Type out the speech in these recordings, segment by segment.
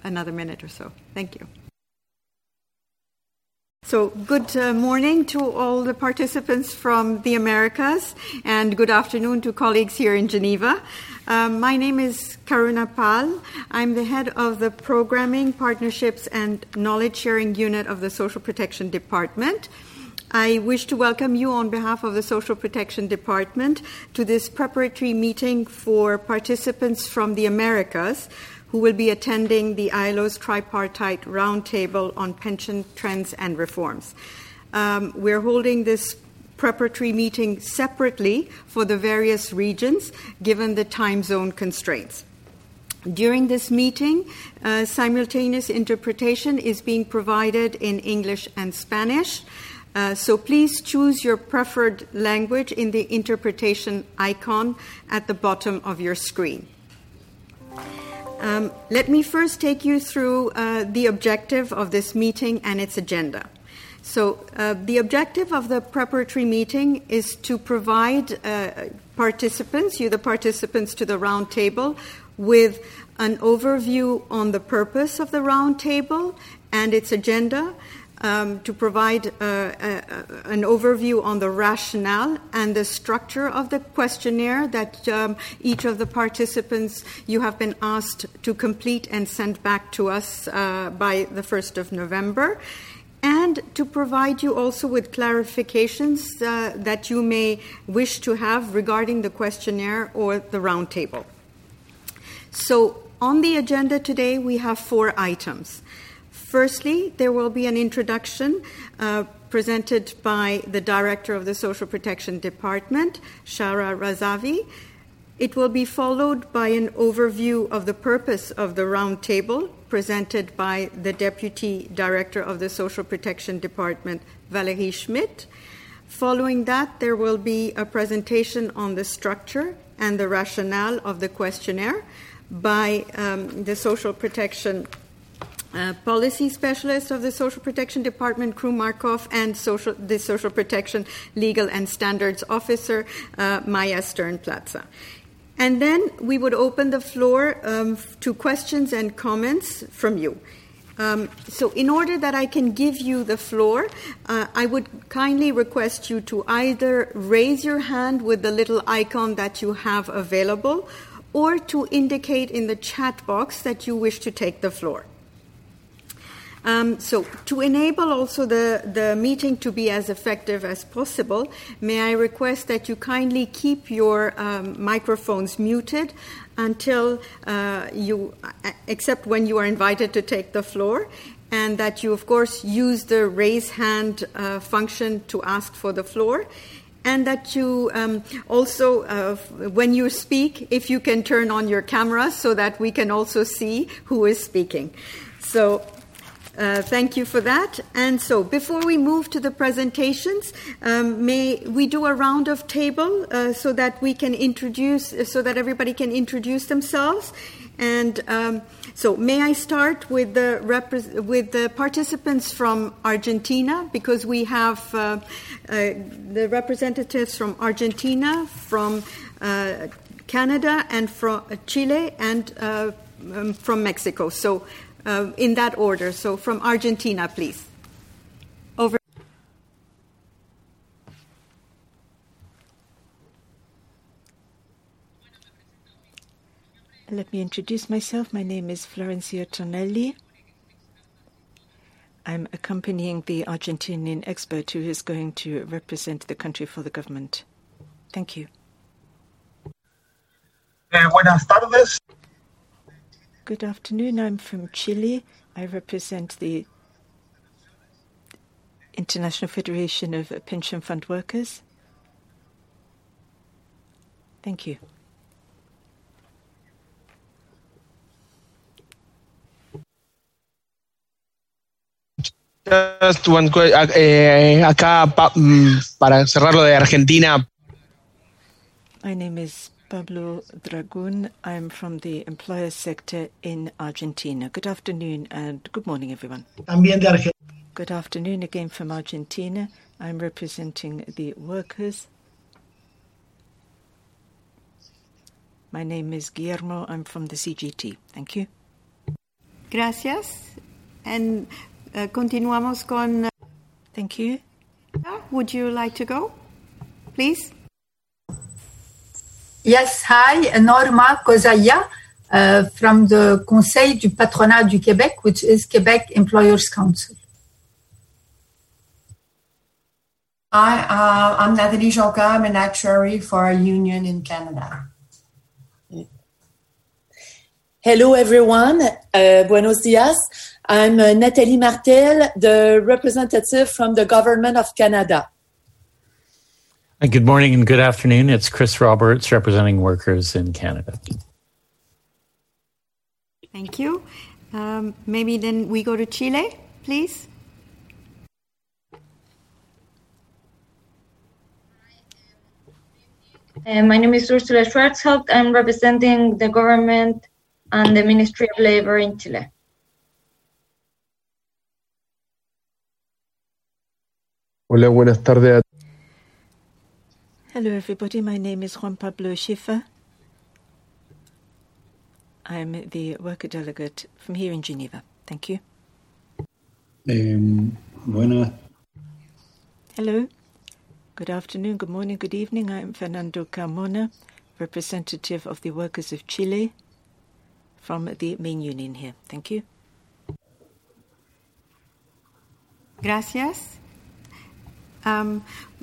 another minute or so. Thank you. So good morning to all the participants from the Americas, and good afternoon to colleagues here in Geneva. My name is Karuna Pal. I'm the head of the Programming, Partnerships and Knowledge Sharing Unit of the Social Protection Department. I wish to welcome you on behalf of the Social Protection Department to this preparatory meeting for participants from the Americas who will be attending the ILO's Tripartite Roundtable on Pension Trends and Reforms. We're holding this preparatory meeting separately for the various regions, given the time zone constraints. During this meeting, simultaneous interpretation is being provided in English and Spanish. So please choose your preferred language in the interpretation icon at the bottom of your screen. Let me first take you through the objective of this meeting and its agenda. So the objective of the preparatory meeting is to provide participants, the participants to the roundtable, with an overview on the purpose of the roundtable and its agenda, to provide an overview on the rationale and the structure of the questionnaire that each of the participants you have been asked to complete and send back to us by the 1st of November, and to provide you also with clarifications that you may wish to have regarding the questionnaire or the roundtable. So on the agenda today, we have 4 items. Firstly, there will be an introduction presented by the Director of the Social Protection Department, Shara Razavi. It will be followed by an overview of the purpose of the roundtable presented by the Deputy Director of the Social Protection Department, Valérie Schmidt. Following that, there will be a presentation on the structure and the rationale of the questionnaire by the Social Protection Policy Specialist of the Social Protection Department, Kru Markov, and the Social Protection Legal and Standards Officer, Maya Stern-Platzer. And then we would open the floor to questions and comments from you. So in order that I can give you the floor, I would kindly request you to either raise your hand with the little icon that you have available, or to indicate in the chat box that you wish to take the floor. So to enable also the meeting to be as effective as possible, may I request that you kindly keep your microphones muted until except when you are invited to take the floor, and that you, of course, use the raise hand function to ask for the floor, and that you also, when you speak, if you can turn on your camera so that we can also see who is speaking. So thank you for that. And so before we move to the presentations, may we do a round of table so that we can so that everybody can introduce themselves. And so may I start with the participants from Argentina, because we have the representatives from Argentina, from Canada, and from Chile, and from Mexico. So in that order. So from Argentina, please. Over. Let me introduce myself. My name is Florencia Tonelli. I'm accompanying the Argentinian expert who is going to represent the country for the government. Thank you. Buenas tardes. Good afternoon. I'm from Chile. I represent the International Federation of Pension Fund Workers. Thank you. Just one question. Acá para cerrar lo de Argentina. My name is Pablo Dragun. I'm from the employer sector in Argentina. Good afternoon and good morning, everyone. También de Argentina. Good afternoon again from Argentina. I'm representing the workers. My name is Guillermo. I'm from the CGT. Thank you. Gracias. And continuamos con... Thank you. Would you like to go, please? Yes, hi, Norma Kozaya from the Conseil du Patronat du Québec, which is Quebec Employers Council. Hi, I'm Nathalie Jonca. I'm an actuary for a union in Canada. Hello, everyone. Buenos dias. I'm Nathalie Martel, the representative from the Government of Canada. Good morning and good afternoon. It's Chris Roberts representing workers in Canada. Thank you. Maybe then we go to Chile, please. My name is Ursula Schwarzhaupt. I'm representing the government and the Ministry of Labor in Chile. Hola, buenas tardes. Hello, everybody. My name is Juan Pablo Schiffer. I'm the worker delegate from here in Geneva. Thank you. Buenas. Hello. Good afternoon, good morning, good evening. I'm Fernando Carmona, representative of the workers of Chile from the main union here. Thank you. Gracias. I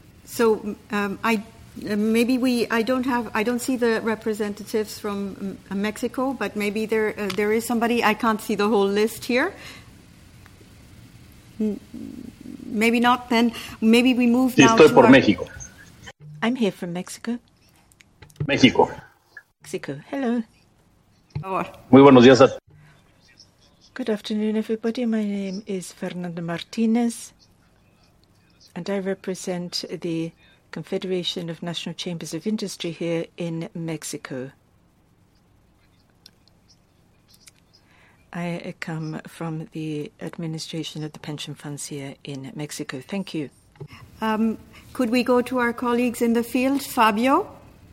don't see the representatives from Mexico, but maybe there is somebody. I can't see the whole list here. Maybe not. Then maybe we move now. Estoy por México. I'm here from Mexico. México. Mexico. Hello. Muy buenos días. Good afternoon, everybody. My name is Fernando Martinez, and I represent the Confederation of National Chambers of Industry here in Mexico. I come from the administration of the pension funds here in Mexico. Thank you. Could we go to our colleagues in the field? Fabio?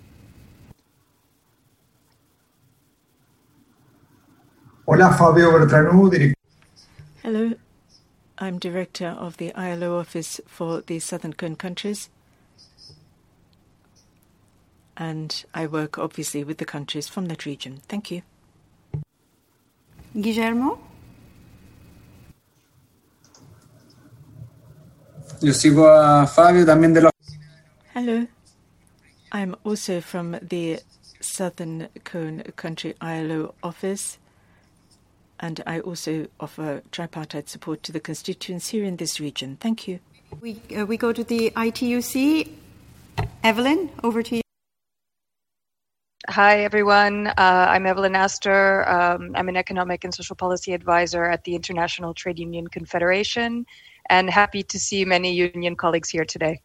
Hola, Fabio Bertranu. Hello. I'm director of the ILO office for the Southern Cone countries. And I work, obviously, with the countries from that region. Thank you. Guillermo? Yo sigo a Fabio también de la... Hello. I'm also from the Southern Cone Country ILO office, and I also offer tripartite support to the constituents here in this region. Thank you. We go to the ITUC. Evelyn, over to you. Hi, everyone. I'm Evelyn Astor. I'm an economic and social policy advisor at the International Trade Union Confederation, and happy to see many union colleagues here today.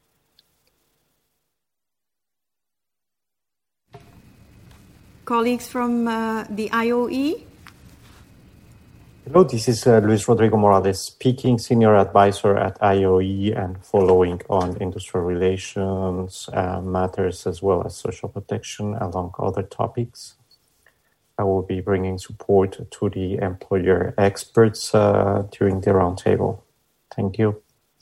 Colleagues from the IOE? Hello, this is Luis Rodrigo Morales speaking, Senior Advisor at IOE and following on industrial relations matters as well as social protection, among other topics. I will be bringing support to the employer experts during the roundtable. Thank you.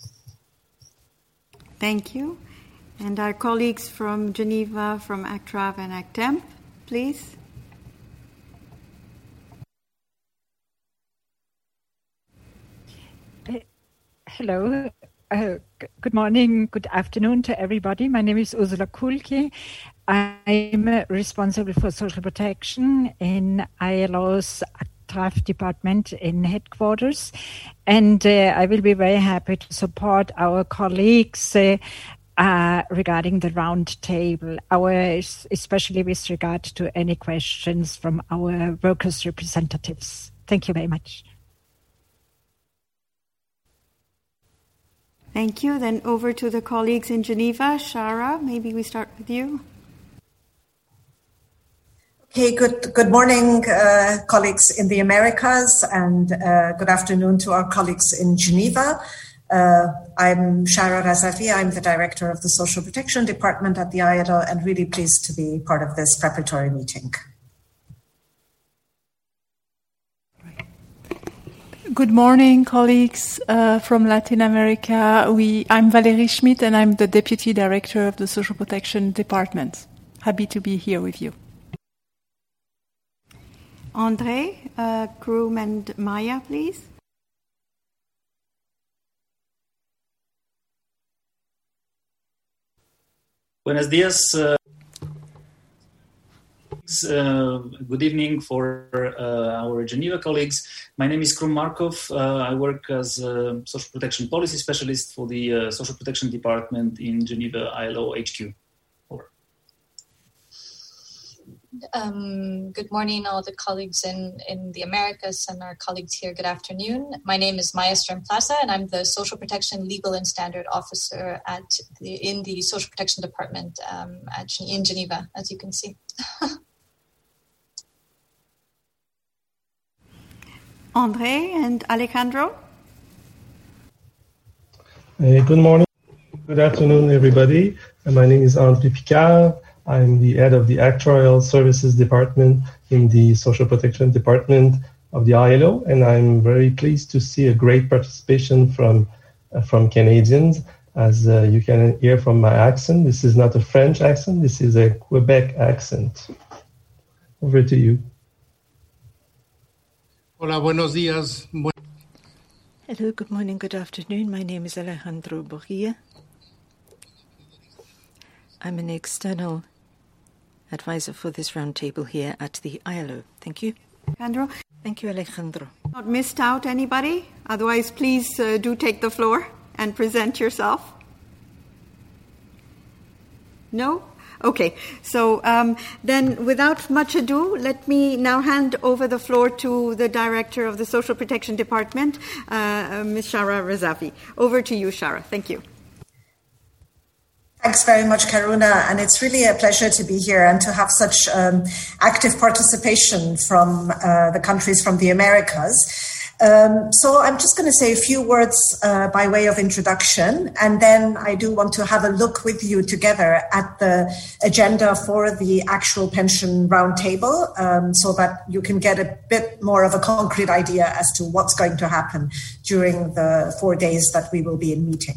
Thank you. And our colleagues from Geneva, from ACTRAV and ACTEMP, please. Hello. Good morning, good afternoon to everybody. My name is Ursula Kulki. I'm responsible for social protection in ILO's ACTRAV department in headquarters. And I will be very happy to support our colleagues regarding the round table, especially with regard to any questions from our workers' representatives. Thank you very much. Thank you. Then over to the colleagues in Geneva. Shara, maybe we start with you. Okay, good morning, colleagues in the Americas, and good afternoon to our colleagues in Geneva. I'm Shara Razavi. I'm the director of the Social Protection Department at the ILO, and really pleased to be part of this preparatory meeting. Good morning, colleagues from Latin America. I'm Valérie Schmidt, and I'm the Deputy Director of the Social Protection Department. Happy to be here with you. André, Kroom and Maya, please. Buenos días. Good evening for our Geneva colleagues. My name is Kroom Markov. I work as a social protection policy specialist for the Social Protection Department in Geneva ILO HQ. Over. Good morning, all the colleagues in the Americas and our colleagues here. Good afternoon. My name is Maya Stern-Plaza, and I'm the Social Protection Legal and Standard Officer in the Social Protection Department in Geneva, as you can see. André and Alejandro. Good morning. Good afternoon, everybody. My name is André Picard. I'm the head of the Actuarial Services Department in the Social Protection Department of the ILO, and I'm very pleased to see a great participation from Canadians. As you can hear from my accent, this is not a French accent, this is a Quebec accent. Over to you. Hola, buenos días. Hello, good morning, good afternoon. My name is Alejandro Borgia. I'm an external advisor for this roundtable here at the ILO. Thank you. Alejandro. Thank you, Alejandro. Not missed out anybody? Otherwise, please do take the floor and present yourself. No? Okay, so then without much ado, let me now hand over the floor to the Director of the Social Protection Department, Ms. Shara Razavi. Over to you, Shara. Thank you. Thanks very much, Karuna, and it's really a pleasure to be here and to have such active participation from the countries from the Americas. So I'm just going to say a few words by way of introduction, and then I do want to have a look with you together at the agenda for the actual pension roundtable, so that you can get a bit more of a concrete idea as to what's going to happen during the 4 days that we will be in meeting.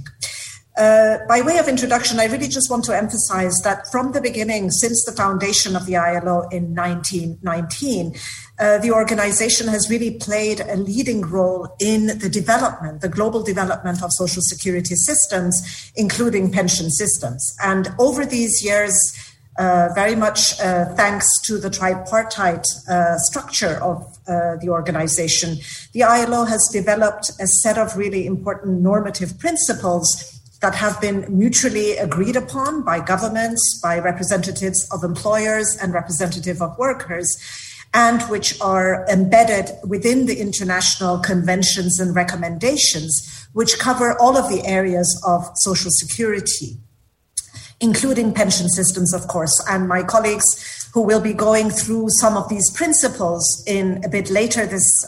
By way of introduction, I really just want to emphasize that from the beginning, since the foundation of the ILO in 1919, the organization has really played a leading role in the development, the global development of social security systems, including pension systems. And over these years, very much thanks to the tripartite structure of the organization, the ILO has developed a set of really important normative principles that have been mutually agreed upon by governments, by representatives of employers and representative of workers, and which are embedded within the international conventions and recommendations, which cover all of the areas of social security, including pension systems, of course. And my colleagues who will be going through some of these principles in a bit later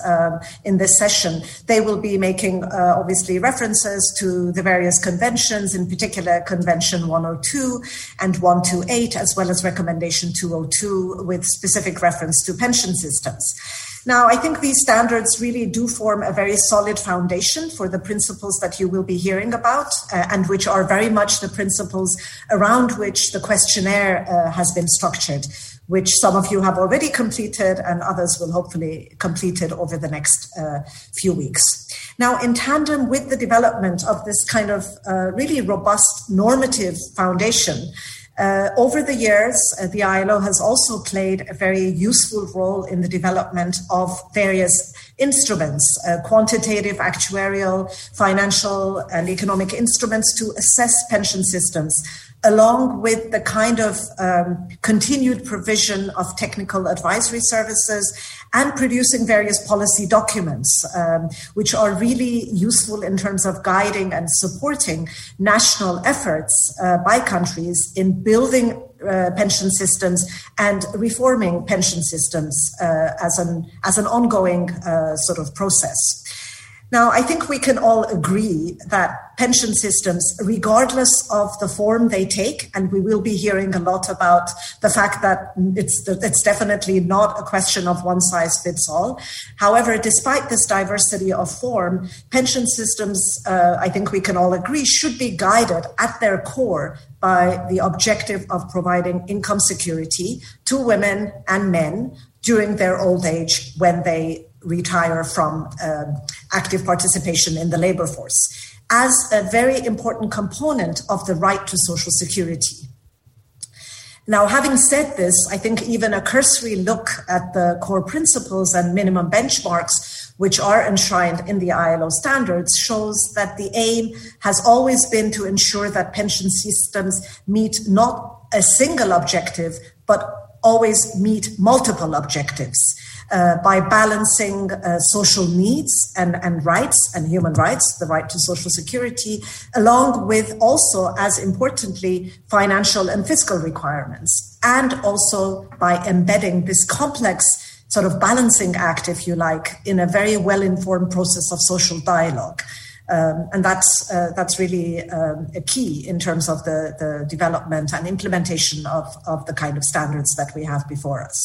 in this session, they will be making obviously references to the various conventions, in particular Convention 102 and 128, as well as Recommendation 202 with specific reference to pension systems. Now, I think these standards really do form a very solid foundation for the principles that you will be hearing about, and which are very much the principles around which the questionnaire has been structured, which some of you have already completed and others will hopefully complete it over the next few weeks. Now, in tandem with the development of this kind of really robust normative foundation, over the years, the ILO has also played a very useful role in the development of various instruments, quantitative, actuarial, financial, and economic instruments to assess pension systems, along with the kind of continued provision of technical advisory services and producing various policy documents, which are really useful in terms of guiding and supporting national efforts by countries in building pension systems and reforming pension systems as an ongoing sort of process. Now, I think we can all agree that pension systems, regardless of the form they take, and we will be hearing a lot about the fact that it's definitely not a question of one size fits all. However, despite this diversity of form, pension systems, I think we can all agree, should be guided at their core by the objective of providing income security to women and men during their old age when they retire from active participation in the labor force, as a very important component of the right to social security. Now, having said this, I think even a cursory look at the core principles and minimum benchmarks, which are enshrined in the ILO standards, shows that the aim has always been to ensure that pension systems meet not a single objective, but always meet multiple objectives. By balancing social needs and rights and human rights, the right to social security, along with also, as importantly, financial and fiscal requirements, and also by embedding this complex sort of balancing act, if you like, in a very well-informed process of social dialogue. And that's really a key in terms of the development and implementation of the kind of standards that we have before us.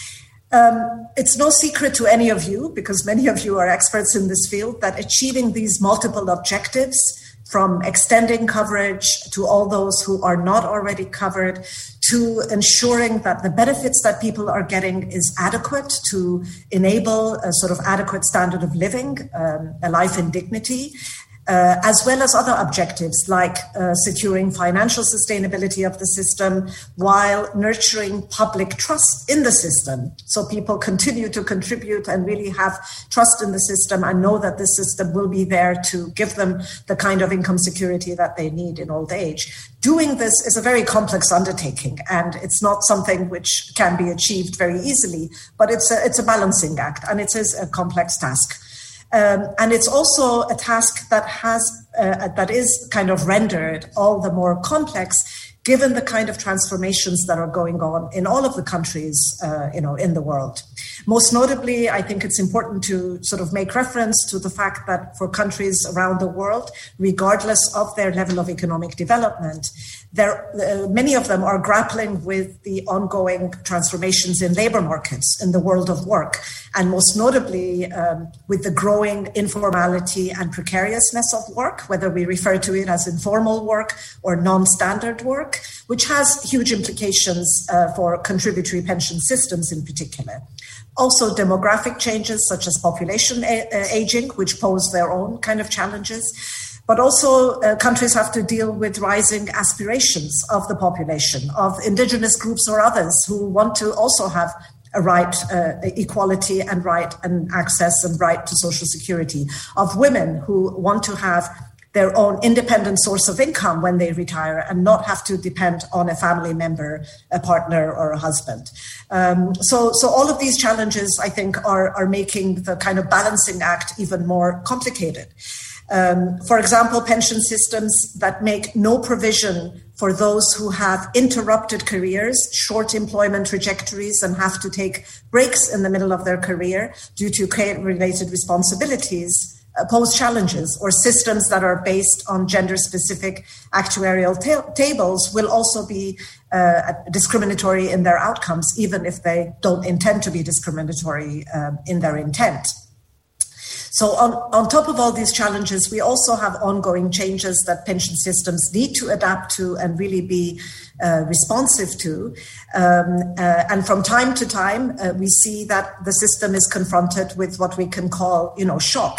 It's no secret to any of you, because many of you are experts in this field, that achieving these multiple objectives, from extending coverage to all those who are not already covered, to ensuring that the benefits that people are getting is adequate to enable a sort of adequate standard of living, a life in dignity, as well as other objectives like securing financial sustainability of the system while nurturing public trust in the system. So people continue to contribute and really have trust in the system and know that the system will be there to give them the kind of income security that they need in old age. Doing this is a very complex undertaking, and it's not something which can be achieved very easily, but it's a balancing act, and it is a complex task. And it's also a task that is kind of rendered all the more complex given the kind of transformations that are going on in all of the countries, in the world. Most notably, I think it's important to sort of make reference to the fact that for countries around the world, regardless of their level of economic development, many of them are grappling with the ongoing transformations in labor markets, in the world of work, and most notably with the growing informality and precariousness of work, whether we refer to it as informal work or non-standard work, which has huge implications for contributory pension systems in particular. Also, demographic changes such as population aging, which pose their own kind of challenges. But also countries have to deal with rising aspirations of the population, of indigenous groups or others who want to also have a right, equality and right and access and right to social security, of women who want to have their own independent source of income when they retire and not have to depend on a family member, a partner or a husband. So all of these challenges, I think, are making the kind of balancing act even more complicated. For example, pension systems that make no provision for those who have interrupted careers, short employment trajectories, and have to take breaks in the middle of their career due to care-related responsibilities, pose challenges, or systems that are based on gender-specific actuarial tables will also be discriminatory in their outcomes, even if they don't intend to be discriminatory in their intent. So on top of all these challenges, we also have ongoing changes that pension systems need to adapt to and really be responsive to. And from time to time, we see that the system is confronted with what we can call, shocks.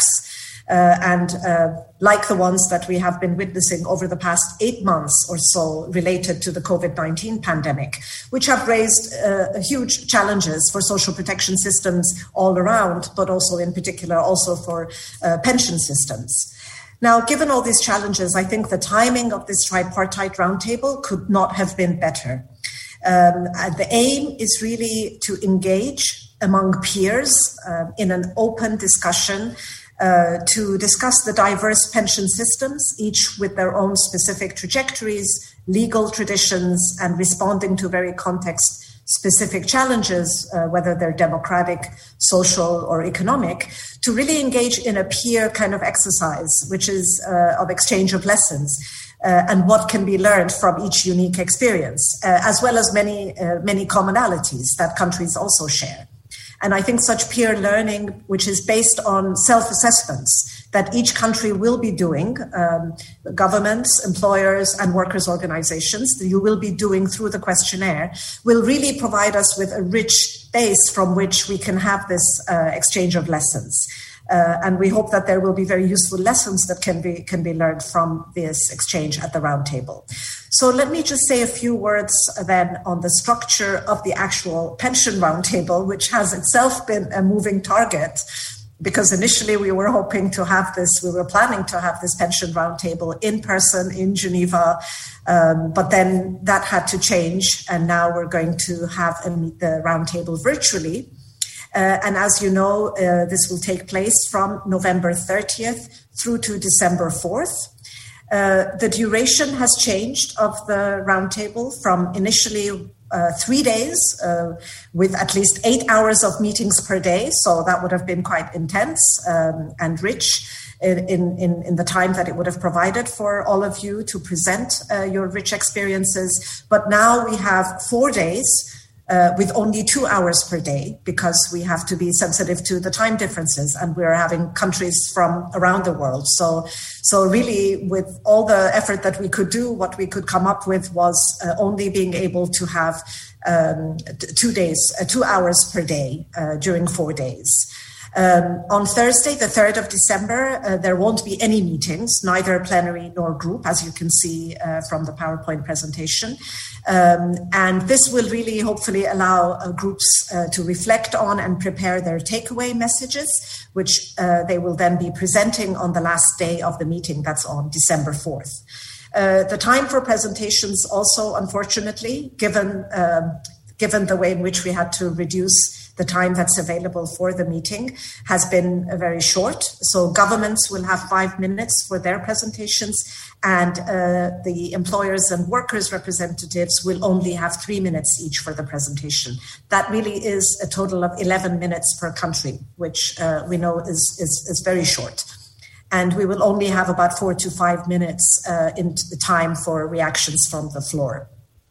Like the ones that we have been witnessing over the past 8 months or so related to the COVID-19 pandemic, which have raised huge challenges for social protection systems all around, but also in particular also for pension systems. Now, given all these challenges, I think the timing of this tripartite roundtable could not have been better. The aim is really to engage among peers in an open discussion to discuss the diverse pension systems, each with their own specific trajectories, legal traditions, and responding to very specific challenges, whether they're democratic, social, or economic, to really engage in a peer kind of exercise, which is of exchange of lessons. And what can be learned from each unique experience, as well as many commonalities that countries also share. And I think such peer learning, which is based on self-assessments that each country will be doing, governments, employers, and workers' organizations, that you will be doing through the questionnaire, will really provide us with a rich base from which we can have this exchange of lessons. And we hope that there will be very useful lessons that can be learned from this exchange at the roundtable. So let me just say a few words then on the structure of the actual pension roundtable, which has itself been a moving target, because initially we were planning to have this pension roundtable in person in Geneva, but then that had to change, and now we're going to have the roundtable virtually. And as you know, this will take place from November 30th through to December 4th. The duration has changed of the roundtable from initially 3 days with at least 8 hours of meetings per day. So that would have been quite intense and rich in the time that it would have provided for all of you to present your rich experiences. But now we have 4 days with only 2 hours per day, because we have to be sensitive to the time differences, and we're having countries from around the world. So really, with all the effort that we could do, what we could come up with was only being able to have 2 hours per day during 4 days. On Thursday, the 3rd of December, there won't be any meetings, neither plenary nor group, as you can see from the PowerPoint presentation. And this will really hopefully allow groups to reflect on and prepare their takeaway messages, which they will then be presenting on the last day of the meeting. That's on December 4th. The time for presentations also, unfortunately, given the way in which we had to reduce the time that's available for the meeting, has been very short. So governments will have 5 minutes for their presentations, and the employers and workers representatives will only have 3 minutes each for the presentation. That really is a total of 11 minutes per country, which we know is very short. And we will only have about 4 to 5 minutes in the time for reactions from the floor.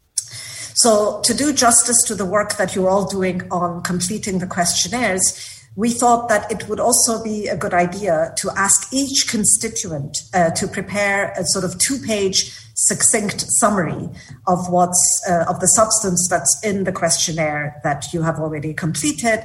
So to do justice to the work that you're all doing on completing the questionnaires, we thought that it would also be a good idea to ask each constituent to prepare a sort of 2-page succinct summary of of the substance that's in the questionnaire that you have already completed,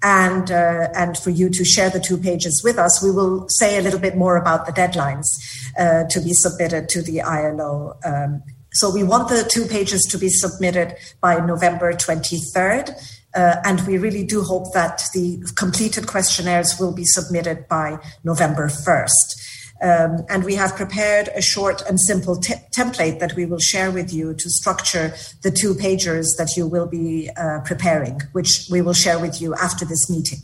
and for you to share the 2 pages with us. We will say a little bit more about the deadlines to be submitted to the ILO. So we want the 2 pages to be submitted by November 23rd, and we really do hope that the completed questionnaires will be submitted by November 1st. And we have prepared a short and simple template that we will share with you to structure the 2 pages that you will be preparing, which we will share with you after this meeting.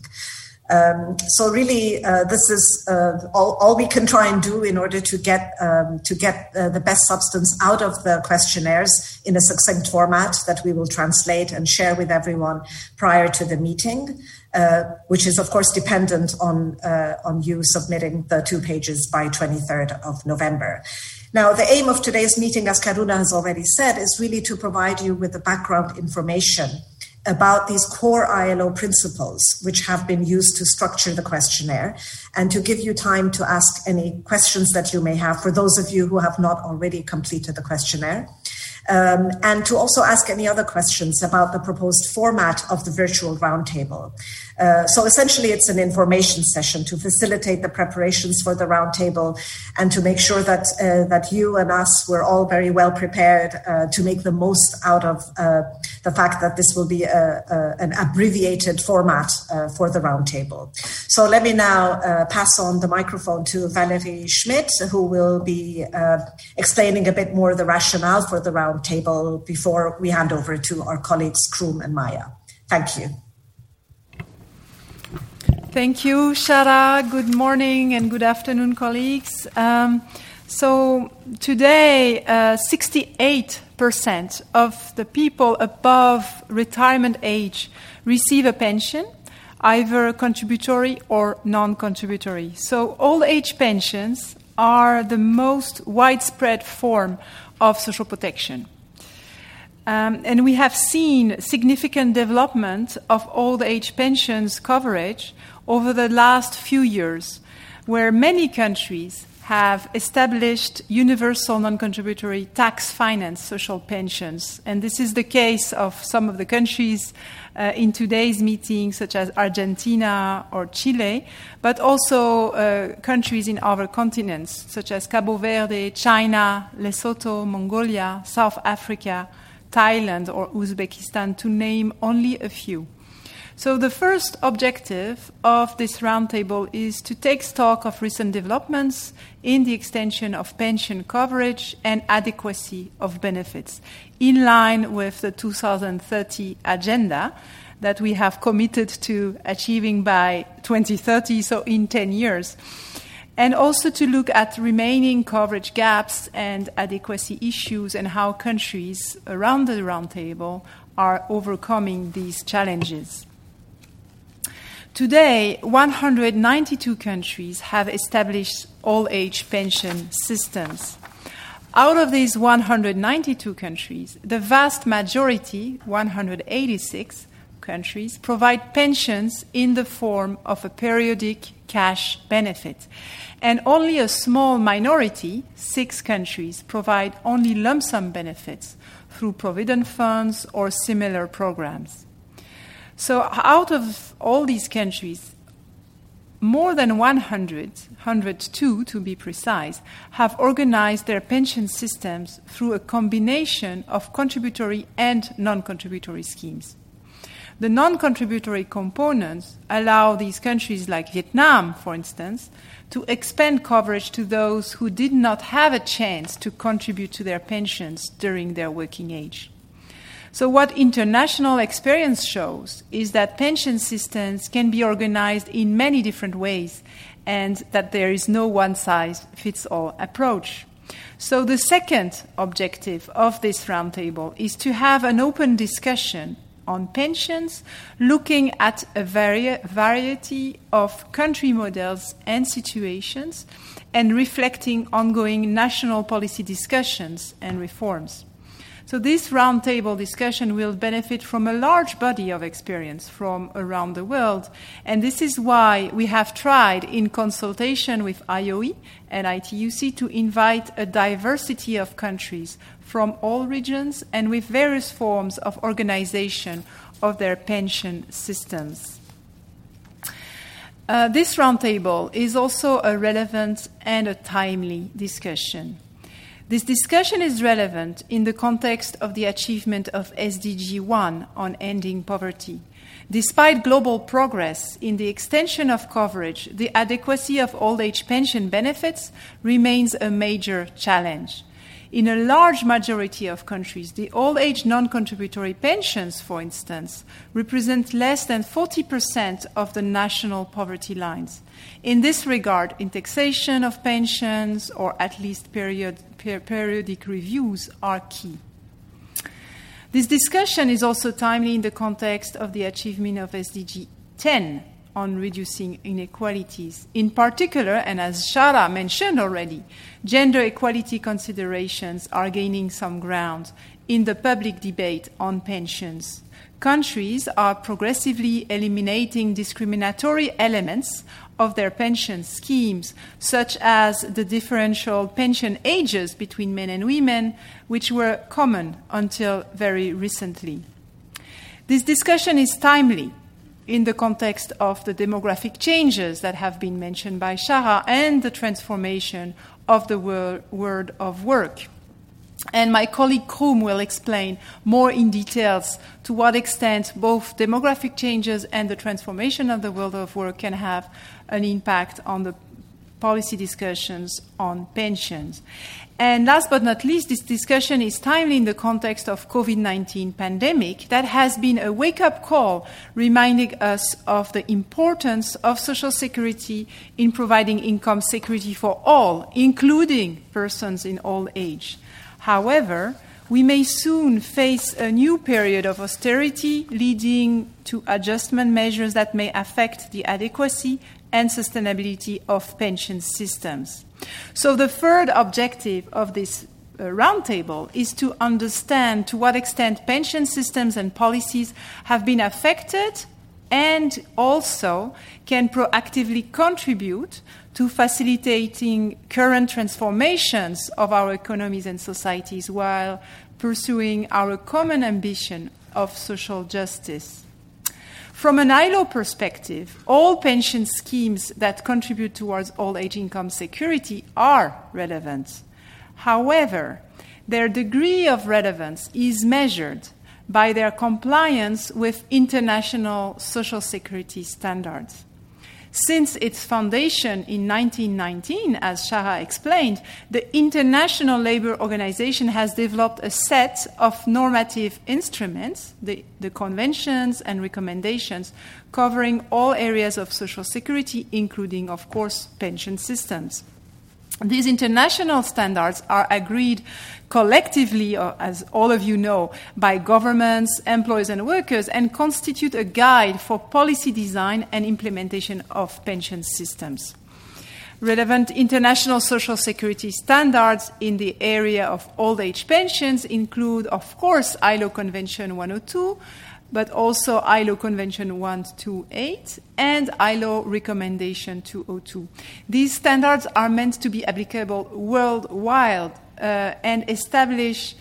So really, this is all we can try and do in order to get the best substance out of the questionnaires in a succinct format that we will translate and share with everyone prior to the meeting, which is of course dependent on you submitting the 2 pages by 23rd of November. Now, the aim of today's meeting, as Karuna has already said, is really to provide you with the background information about these core ILO principles, which have been used to structure the questionnaire, and to give you time to ask any questions that you may have for those of you who have not already completed the questionnaire, and to also ask any other questions about the proposed format of the virtual roundtable. So essentially, it's an information session to facilitate the preparations for the roundtable and to make sure that you and us were all very well prepared to make the most out of the fact that this will be an abbreviated format for the roundtable. So let me now pass on the microphone to Valerie Schmidt, who will be explaining a bit more the rationale for the roundtable before we hand over to our colleagues Krum and Maya. Thank you. Thank you, Shara. Good morning and good afternoon, colleagues. So today, 68% of the people above retirement age receive a pension, either contributory or non-contributory. So old age pensions are the most widespread form of social protection. And we have seen significant development of old age pensions coverage over the last few years, where many countries have established universal non-contributory tax-financed social pensions. And this is the case of some of the countries in today's meeting, such as Argentina or Chile, but also countries in other continents, such as Cabo Verde, China, Lesotho, Mongolia, South Africa, Thailand, or Uzbekistan, to name only a few. So the first objective of this roundtable is to take stock of recent developments in the extension of pension coverage and adequacy of benefits, in line with the 2030 agenda that we have committed to achieving by 2030, so in 10 years. And also to look at remaining coverage gaps and adequacy issues and how countries around the roundtable are overcoming these challenges. Today, 192 countries have established old-age pension systems. Out of these 192 countries, the vast majority, 186 countries, provide pensions in the form of a periodic cash benefit. And only a small minority, 6 countries, provide only lump sum benefits through provident funds or similar programs. So out of all these countries, more than 102 to be precise, have organized their pension systems through a combination of contributory and non-contributory schemes. The non-contributory components allow these countries like Vietnam, for instance, to expand coverage to those who did not have a chance to contribute to their pensions during their working age. So what international experience shows is that pension systems can be organized in many different ways and that there is no one-size-fits-all approach. So the second objective of this roundtable is to have an open discussion on pensions, looking at a variety of country models and situations and reflecting ongoing national policy discussions and reforms. So this roundtable discussion will benefit from a large body of experience from around the world, and this is why we have tried, in consultation with IOE and ITUC, to invite a diversity of countries from all regions and with various forms of organization of their pension systems. This roundtable is also a relevant and a timely discussion. This discussion is relevant in the context of the achievement of SDG 1 on ending poverty. Despite global progress in the extension of coverage, the adequacy of old age pension benefits remains a major challenge. In a large majority of countries, the old age non-contributory pensions, for instance, represent less than 40% of the national poverty lines. In this regard, indexation of pensions, or at least periodic reviews, are key. This discussion is also timely in the context of the achievement of SDG 10 on reducing inequalities. In particular, and as Shara mentioned already, gender equality considerations are gaining some ground in the public debate on pensions. Countries are progressively eliminating discriminatory elements of their pension schemes, such as the differential pension ages between men and women, which were common until very recently. This discussion is timely in the context of the demographic changes that have been mentioned by Shara and the transformation of the world of work. And my colleague Krum will explain more in details to what extent both demographic changes and the transformation of the world of work can have an impact on the policy discussions on pensions. And last but not least, this discussion is timely in the context of COVID-19 pandemic that has been a wake-up call reminding us of the importance of social security in providing income security for all, including persons in old age. However, we may soon face a new period of austerity leading to adjustment measures that may affect the adequacy and sustainability of pension systems. So the third objective of this roundtable is to understand to what extent pension systems and policies have been affected and also can proactively contribute to facilitating current transformations of our economies and societies while pursuing our common ambition of social justice. From an ILO perspective, all pension schemes that contribute towards old age income security are relevant. However, their degree of relevance is measured by their compliance with international social security standards. Since its foundation in 1919, as Shara explained, the International Labour Organization has developed a set of normative instruments, the conventions and recommendations, covering all areas of social security, including, of course, pension systems. These international standards are agreed collectively, as all of you know, by governments, employers, and workers, and constitute a guide for policy design and implementation of pension systems. Relevant international social security standards in the area of old age pensions include, of course, ILO Convention 102, but also ILO Convention 128 and ILO Recommendation 202. These standards are meant to be applicable worldwide and establish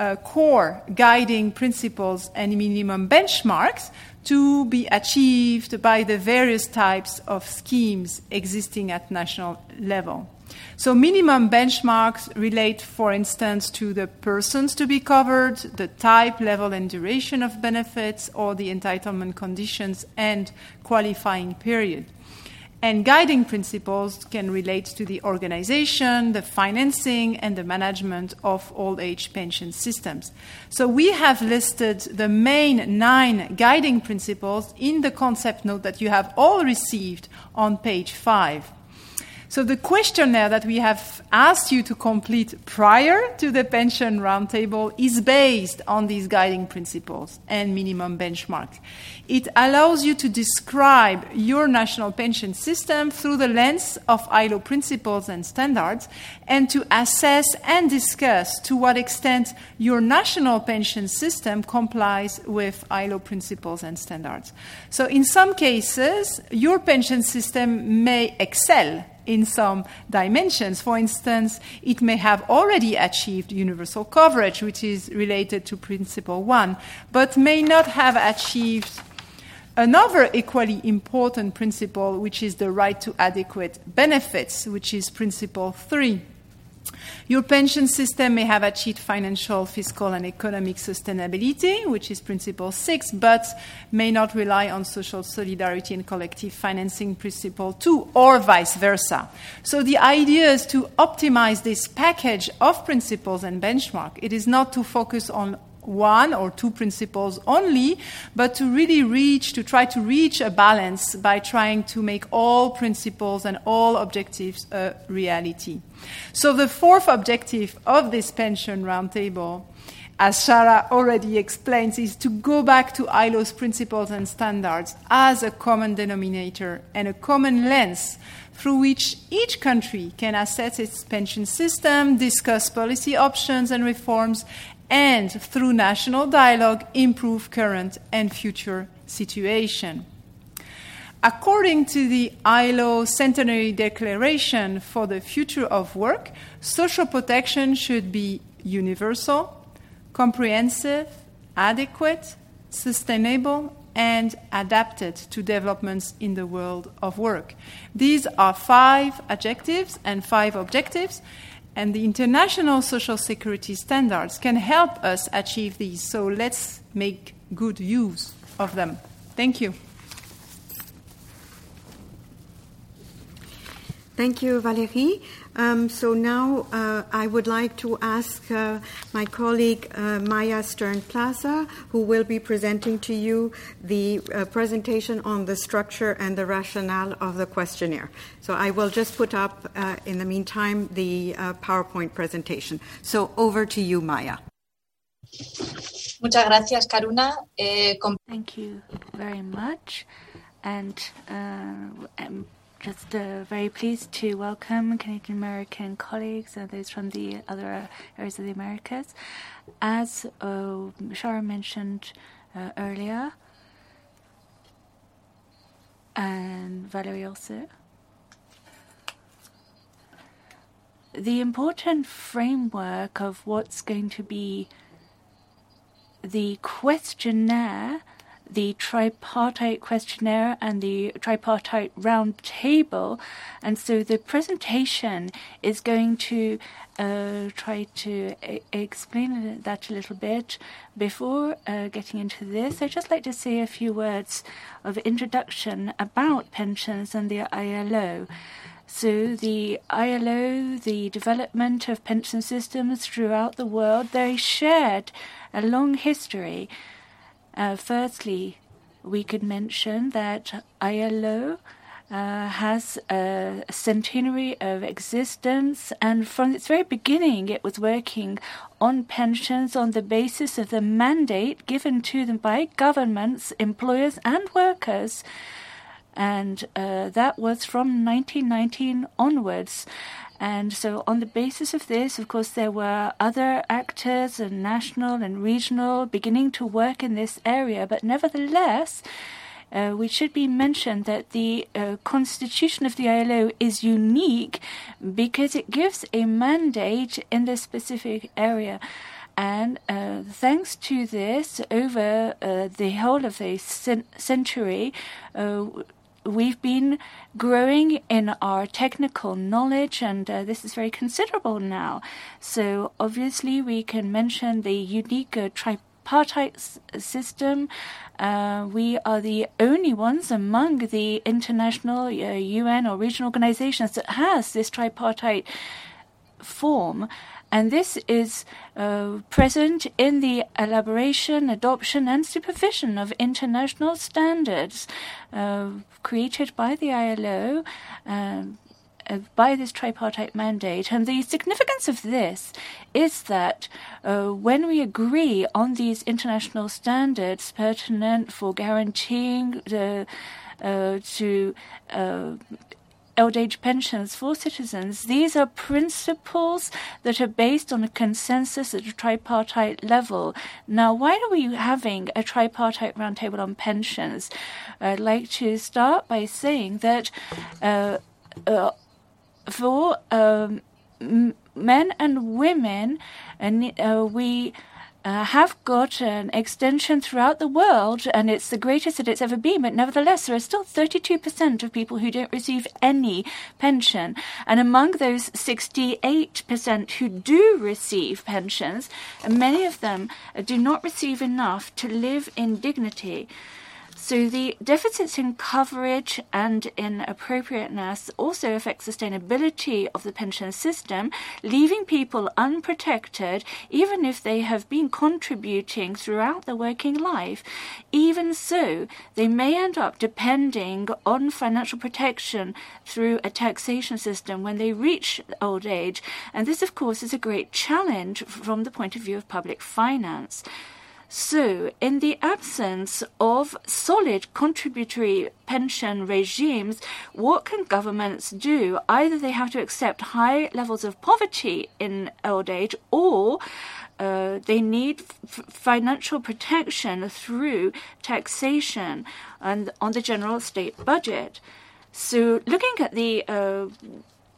core guiding principles and minimum benchmarks to be achieved by the various types of schemes existing at national level. So minimum benchmarks relate, for instance, to the persons to be covered, the type, level, and duration of benefits, or the entitlement conditions and qualifying period. And guiding principles can relate to the organization, the financing, and the management of old age pension systems. So we have listed the main 9 guiding principles in the concept note that you have all received on page 5. So the questionnaire that we have asked you to complete prior to the pension roundtable is based on these guiding principles and minimum benchmarks. It allows you to describe your national pension system through the lens of ILO principles and standards and to assess and discuss to what extent your national pension system complies with ILO principles and standards. So in some cases, your pension system may excel in some dimensions. For instance, it may have already achieved universal coverage, which is related to Principle 1, but may not have achieved another equally important principle, which is the right to adequate benefits, which is Principle 3. Your pension system may have achieved financial, fiscal, and economic sustainability, which is Principle 6, but may not rely on social solidarity and collective financing, Principle 2, or vice versa. So the idea is to optimize this package of principles and benchmark. It is not to focus on 1 or 2 principles only, but to really try to reach a balance by trying to make all principles and all objectives a reality. So the fourth objective of this pension roundtable, as Shara already explains, is to go back to ILO's principles and standards as a common denominator and a common lens through which each country can assess its pension system, discuss policy options and reforms, and through national dialogue, improve current and future situation. According to the ILO Centenary Declaration for the Future of Work, social protection should be universal, comprehensive, adequate, sustainable, and adapted to developments in the world of work. These are 5 adjectives and 5 objectives, and the international social security standards can help us achieve these. So let's make good use of them. Thank you. Thank you, Valérie. So now I would like to ask my colleague Maya Stern-Plaza, who will be presenting to you the presentation on the structure and the rationale of the questionnaire. So I will just put up, in the meantime, the PowerPoint presentation. So over to you, Maya. Muchas gracias, Karuna. Thank you very much. And I'm just very pleased to welcome Canadian American colleagues and those from the other areas of the Americas. As Shara mentioned earlier, and Valerie also, the important framework of what's going to be the questionnaire, the tripartite questionnaire and the tripartite round table. And so the presentation is going to try to explain that a little bit. Before getting into this, I'd just like to say a few words of introduction about pensions and the ILO. So the ILO, the development of pension systems throughout the world, they shared a long history. Firstly, we could mention that ILO has a centenary of existence, and from its very beginning it was working on pensions on the basis of the mandate given to them by governments, employers and workers. And that was from 1919 onwards. And so on the basis of this, of course, there were other actors, and national and regional, beginning to work in this area. But nevertheless, we should be mentioned that the constitution of the ILO is unique because it gives a mandate in this specific area. And thanks to this, over the whole of the century, we've been growing in our technical knowledge, and this is very considerable now. So obviously we can mention the unique tripartite system. We are the only ones among the international UN or regional organizations that has this tripartite form. And this is present in the elaboration, adoption, and supervision of international standards created by the ILO by this tripartite mandate. And the significance of this is that when we agree on these international standards pertinent for guaranteeing to old age pensions for citizens, these are principles that are based on a consensus at a tripartite level. Now, why are we having a tripartite roundtable on pensions? I'd like to start by saying that for men and women, we have got an extension throughout the world, and it's the greatest that it's ever been. But nevertheless, there are still 32% of people who don't receive any pension. And among those 68% who do receive pensions, many of them do not receive enough to live in dignity. So the deficits in coverage and in appropriateness also affect sustainability of the pension system, leaving people unprotected even if they have been contributing throughout their working life. Even so, they may end up depending on financial protection through a taxation system when they reach old age. And this, of course, is a great challenge from the point of view of public finance. So, in the absence of solid contributory pension regimes, what can governments do? Either they have to accept high levels of poverty in old age, or they need financial protection through taxation and on the general state budget. So, looking at the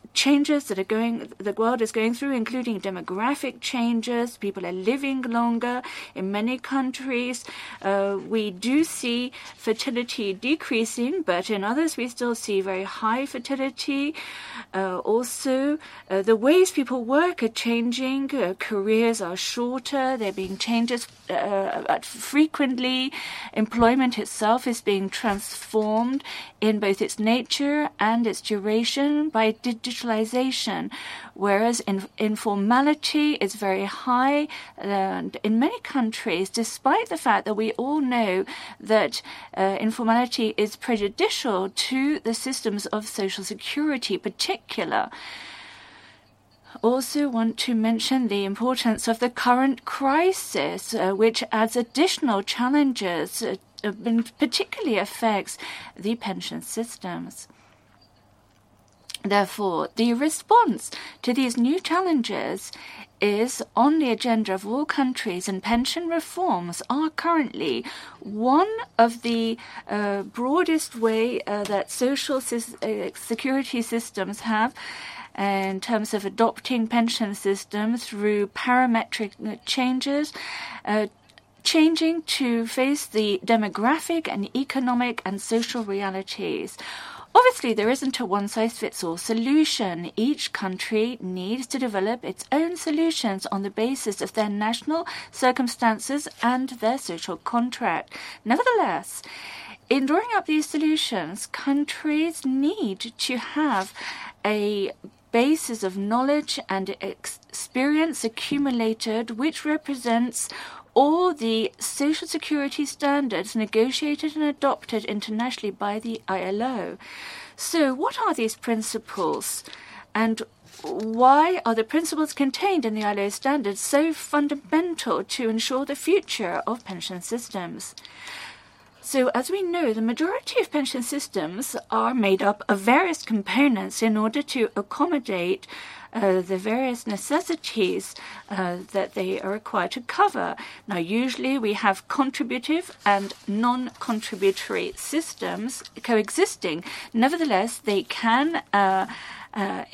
changes that the world is going through, including demographic changes. People are living longer in many countries. We do see fertility decreasing, but in others we still see very high fertility. Also, the ways people work are changing. Careers are shorter. There are being changes frequently. Employment itself is being transformed in both its nature and its duration by digitalization, whereas informality is very high and in many countries, despite the fact that we all know that informality is prejudicial to the systems of social security particular. Also want to mention the importance of the current crisis, which adds additional challenges and particularly affects the pension systems. Therefore, the response to these new challenges is on the agenda of all countries, and pension reforms are currently one of the broadest way that social security systems have in terms of adopting pension systems through parametric changes, changing to face the demographic and economic and social realities. Obviously, there isn't a one-size-fits-all solution. Each country needs to develop its own solutions on the basis of their national circumstances and their social contract. Nevertheless, in drawing up these solutions, countries need to have a basis of knowledge and experience accumulated, which represents all the social security standards negotiated and adopted internationally by the ILO. So what are these principles, and why are the principles contained in the ILO standards so fundamental to ensure the future of pension systems? So, as we know, the majority of pension systems are made up of various components in order to accommodate the various necessities that they are required to cover. Now, usually we have contributive and non-contributory systems coexisting. Nevertheless, they can not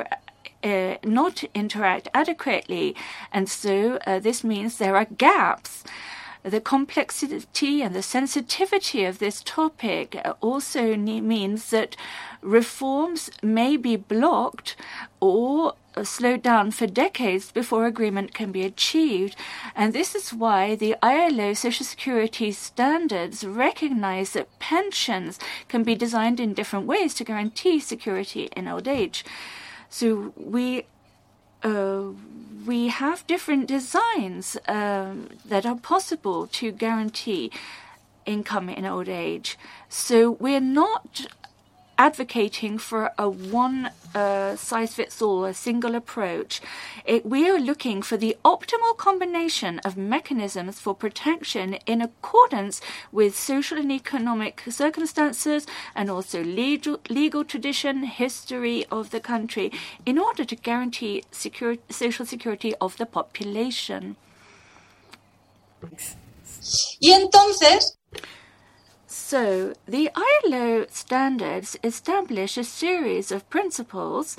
interact adequately, and so this means there are gaps. The complexity and the sensitivity of this topic also means that reforms may be blocked or slowed down for decades before agreement can be achieved. And this is why the ILO Social Security standards recognize that pensions can be designed in different ways to guarantee security in old age. So we have different designs that are possible to guarantee income in old age. So we're not advocating for a one-size-fits-all, a single approach. We are looking for the optimal combination of mechanisms for protection in accordance with social and economic circumstances and also legal tradition, history of the country, in order to guarantee social security of the population. Y entonces, so, the ILO standards establish a series of principles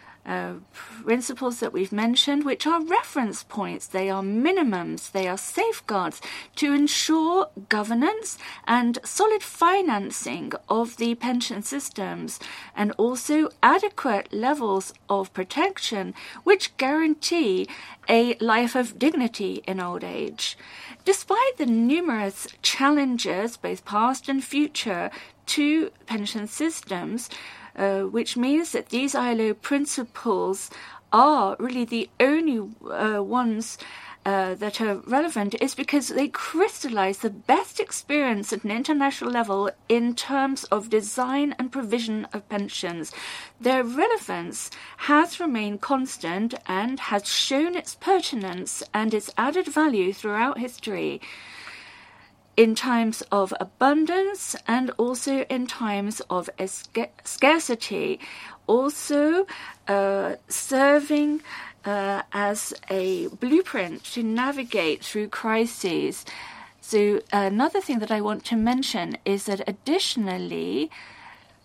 that we've mentioned, which are reference points. They are minimums, they are safeguards to ensure governance and solid financing of the pension systems, and also adequate levels of protection which guarantee a life of dignity in old age. Despite the numerous challenges, both past and future, to pension systems, which means that these ILO principles are really the only ones that are relevant, is because they crystallize the best experience at an international level in terms of design and provision of pensions. Their relevance has remained constant and has shown its pertinence and its added value throughout history, in times of abundance and also in times of scarcity, also serving as a blueprint to navigate through crises. So another thing that I want to mention is that additionally,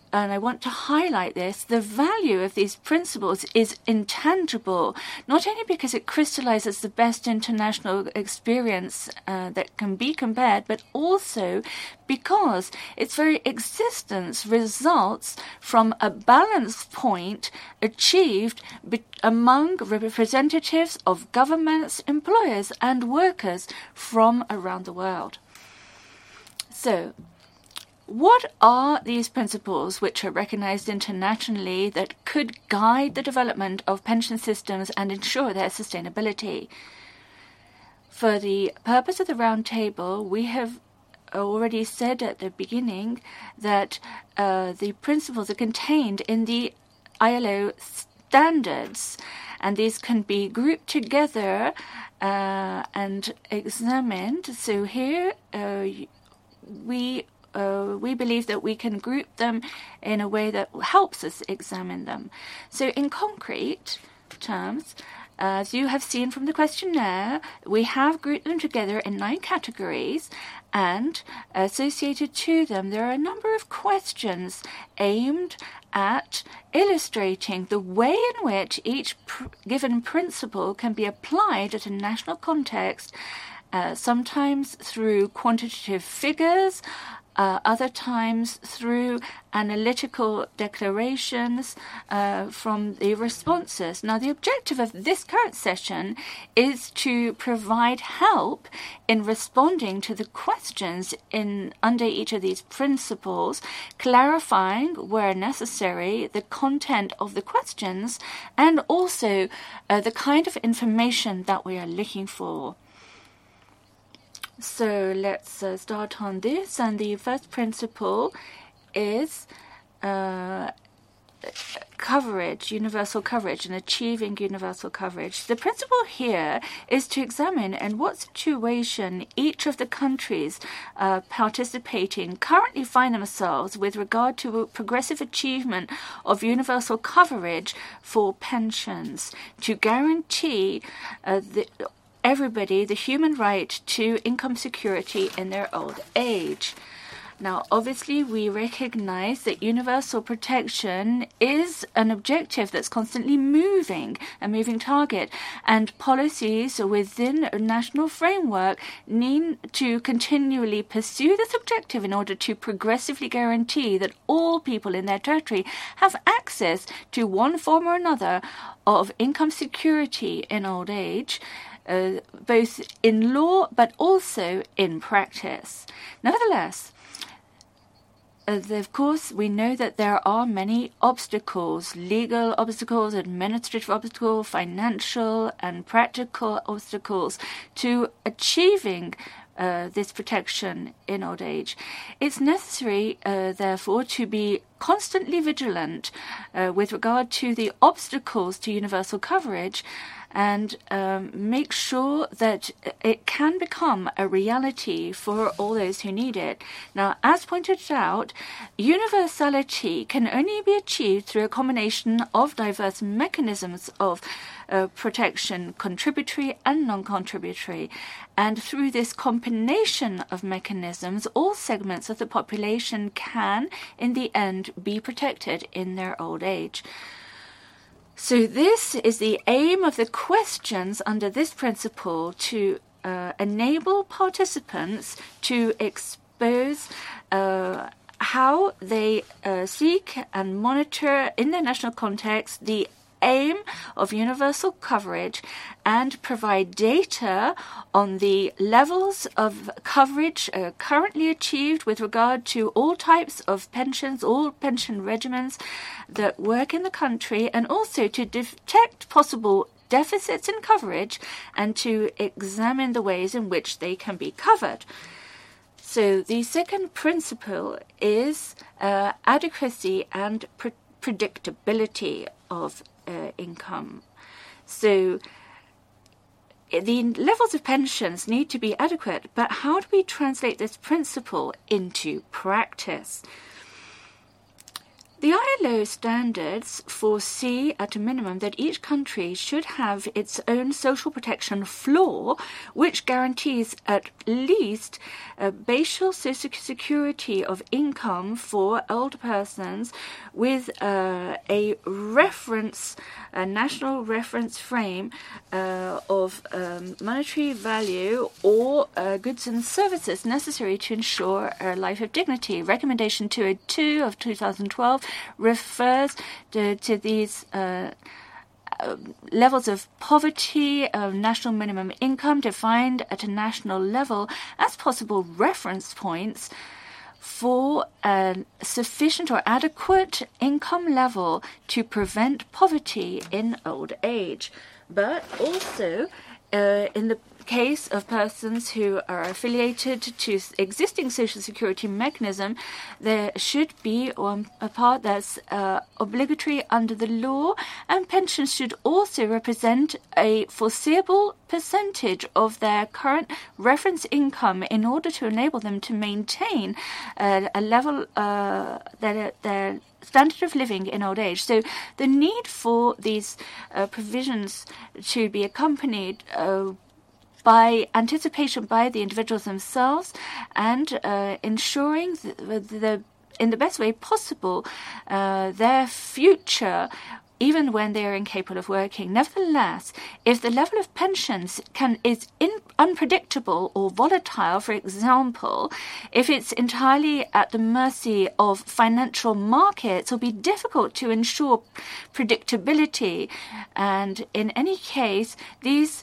and I want to highlight this, the value of these principles is intangible, not only because it crystallizes the best international experience that can be compared, but also because its very existence results from a balance point achieved among representatives of governments, employers, and workers from around the world. So, what are these principles which are recognized internationally that could guide the development of pension systems and ensure their sustainability? For the purpose of the round table, we have already said at the beginning that the principles are contained in the ILO standards, and these can be grouped together and examined. So here we believe that we can group them in a way that helps us examine them. So in concrete terms, as you have seen from the questionnaire, we have grouped them together in 9 categories, and associated to them there are a number of questions aimed at illustrating the way in which each given principle can be applied at a national context, sometimes through quantitative figures, other times through analytical declarations from the responses. Now, the objective of this current session is to provide help in responding to the questions under each of these principles, clarifying, where necessary, the content of the questions and also the kind of information that we are looking for. So let's start on this, and the first principle is coverage, universal coverage, and achieving universal coverage. The principle here is to examine in what situation each of the countries participating currently find themselves with regard to progressive achievement of universal coverage for pensions, to guarantee everybody the human right to income security in their old age. Now, obviously, we recognize that universal protection is an objective that's constantly moving, a moving target, and policies within a national framework need to continually pursue this objective in order to progressively guarantee that all people in their territory have access to one form or another of income security in old age, both in law but also in practice. Nevertheless, of course, we know that there are many obstacles, legal obstacles, administrative obstacles, financial and practical obstacles to achieving this protection in old age. It's necessary, therefore, to be constantly vigilant with regard to the obstacles to universal coverage and make sure that it can become a reality for all those who need it. Now, as pointed out, universality can only be achieved through a combination of diverse mechanisms of protection, contributory and non-contributory. And through this combination of mechanisms, all segments of the population can, in the end, be protected in their old age. So this is the aim of the questions under this principle, to enable participants to expose how they seek and monitor in their national context the aim of universal coverage and provide data on the levels of coverage currently achieved with regard to all types of pensions, all pension regimens that work in the country, and also to detect possible deficits in coverage and to examine the ways in which they can be covered. So the second principle is adequacy and predictability of income. So the levels of pensions need to be adequate, but how do we translate this principle into practice? The ILO standards foresee at a minimum that each country should have its own social protection floor, which guarantees at least a basic social security of income for older persons with a national reference frame of monetary value or goods and services necessary to ensure a life of dignity. Recommendation 202 of 2012 refers to these levels of poverty, national minimum income defined at a national level as possible reference points for a sufficient or adequate income level to prevent poverty in old age. But also, in the case of persons who are affiliated to existing social security mechanism, there should be a part that's obligatory under the law, and pensions should also represent a foreseeable percentage of their current reference income in order to enable them to maintain a level their standard of living in old age. So the need for these provisions to be accompanied by anticipation by the individuals themselves and ensuring in the best way possible their future, even when they are incapable of working. Nevertheless, if the level of pensions is unpredictable or volatile, for example, if it's entirely at the mercy of financial markets, it will be difficult to ensure predictability. And in any case, these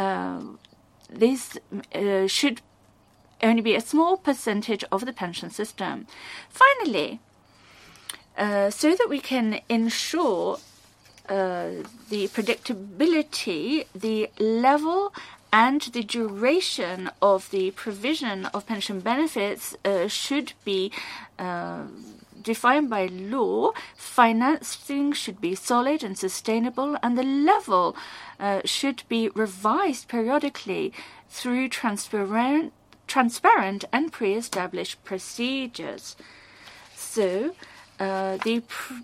should only be a small percentage of the pension system. Finally, so that we can ensure the predictability, the level and the duration of the provision of pension benefits should be defined by law. Financing should be solid and sustainable, and the level should be revised periodically through transparent and pre-established procedures. So the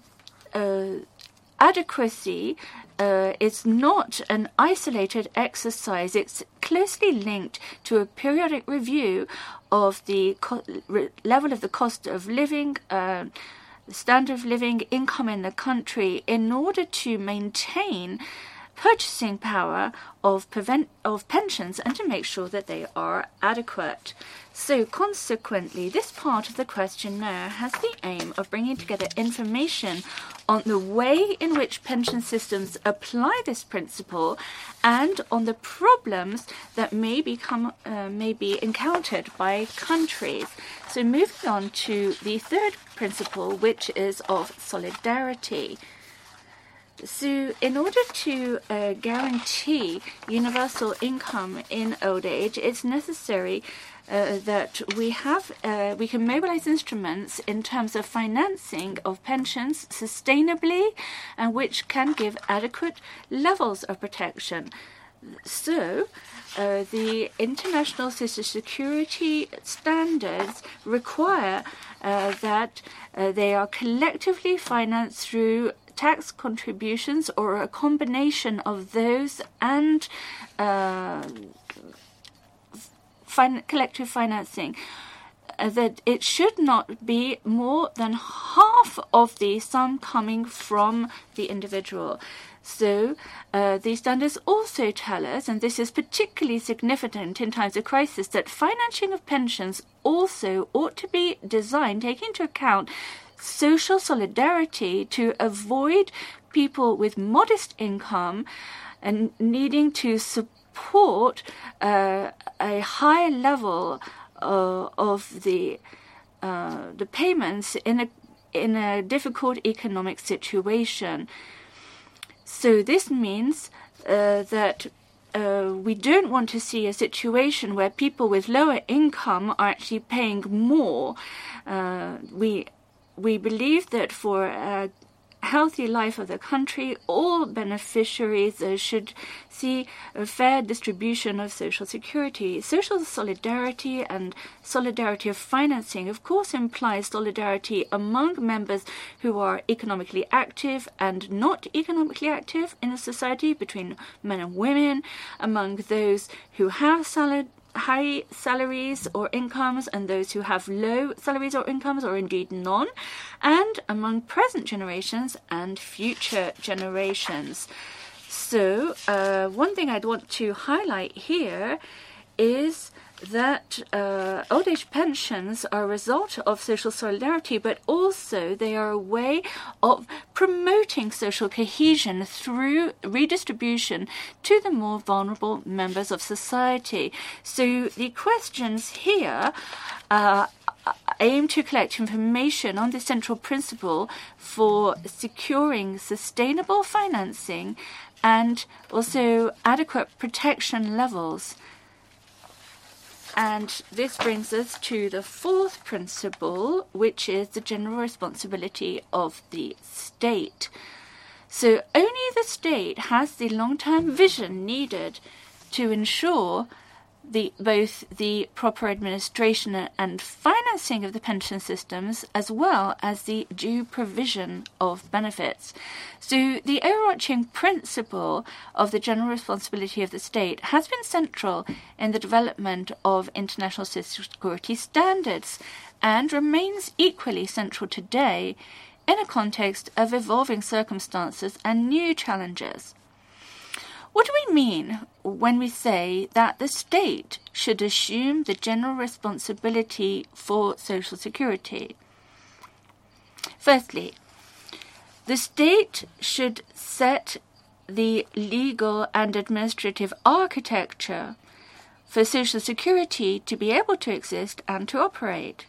adequacy is not an isolated exercise. It's closely linked to a periodic review of the level of the cost of living, the standard of living, income in the country, in order to maintain purchasing power of pensions and to make sure that they are adequate. So consequently, this part of the questionnaire has the aim of bringing together information on the way in which pension systems apply this principle and on the problems that may be encountered by countries. So moving on to the third principle, which is of solidarity. So in order to guarantee universal income in old age, it's necessary that we can mobilize instruments in terms of financing of pensions sustainably and which can give adequate levels of protection. So the international social security standards require that they are collectively financed through tax contributions or a combination of those and collective financing, that it should not be more than half of the sum coming from the individual. So these standards also tell us, and this is particularly significant in times of crisis, that financing of pensions also ought to be designed taking into account social solidarity to avoid people with modest income and needing to support a higher level of the payments in a difficult economic situation. So this means that we don't want to see a situation where people with lower income are actually paying more. We believe that for healthy life of the country, all beneficiaries should see a fair distribution of social security. Social solidarity and solidarity of financing, of course, implies solidarity among members who are economically active and not economically active in a society, between men and women, among those who have high salaries or incomes and those who have low salaries or incomes, or indeed none, and among present generations and future generations. So one thing I'd want to highlight here is that old age pensions are a result of social solidarity, but also they are a way of promoting social cohesion through redistribution to the more vulnerable members of society. So the questions here aim to collect information on the central principle for securing sustainable financing and also adequate protection levels. And this brings us to the fourth principle, which is the general responsibility of the state. So only the state has the long-term vision needed to ensure both the proper administration and financing of the pension systems, as well as the due provision of benefits. So the overarching principle of the general responsibility of the state has been central in the development of international social security standards and remains equally central today in a context of evolving circumstances and new challenges. What do we mean when we say that the state should assume the general responsibility for social security? Firstly, the state should set the legal and administrative architecture for social security to be able to exist and to operate.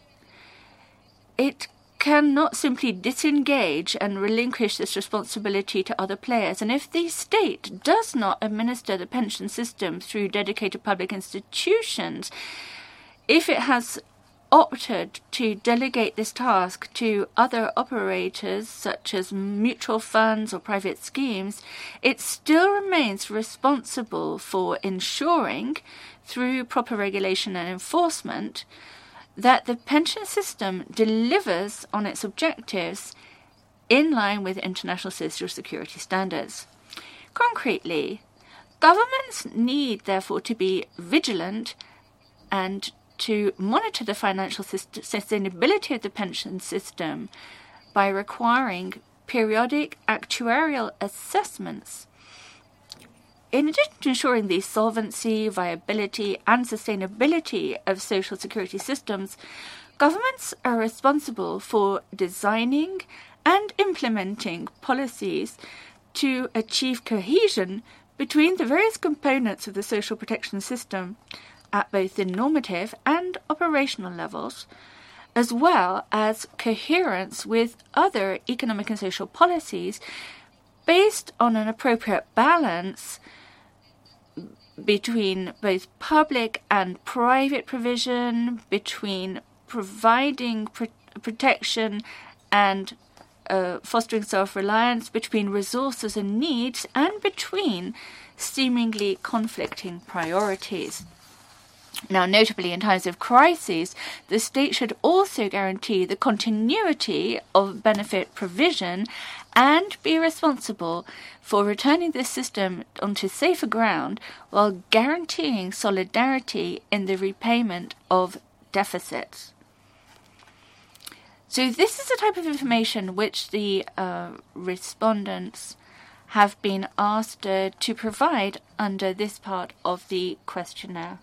It cannot simply disengage and relinquish this responsibility to other players. And if the state does not administer the pension system through dedicated public institutions, if it has opted to delegate this task to other operators, such as mutual funds or private schemes, it still remains responsible for ensuring, through proper regulation and enforcement, that the pension system delivers on its objectives in line with international social security standards. Concretely, governments need, therefore, to be vigilant and to monitor the financial sustainability of the pension system by requiring periodic actuarial assessments. In addition to ensuring the solvency, viability, and sustainability of social security systems, governments are responsible for designing and implementing policies to achieve cohesion between the various components of the social protection system at both the normative and operational levels, as well as coherence with other economic and social policies based on an appropriate balance between both public and private provision, between providing protection and fostering self-reliance, between resources and needs, and between seemingly conflicting priorities. Now, notably, in times of crisis, the state should also guarantee the continuity of benefit provision and be responsible for returning this system onto safer ground while guaranteeing solidarity in the repayment of deficits. So this is the type of information which the respondents have been asked to provide under this part of the questionnaire.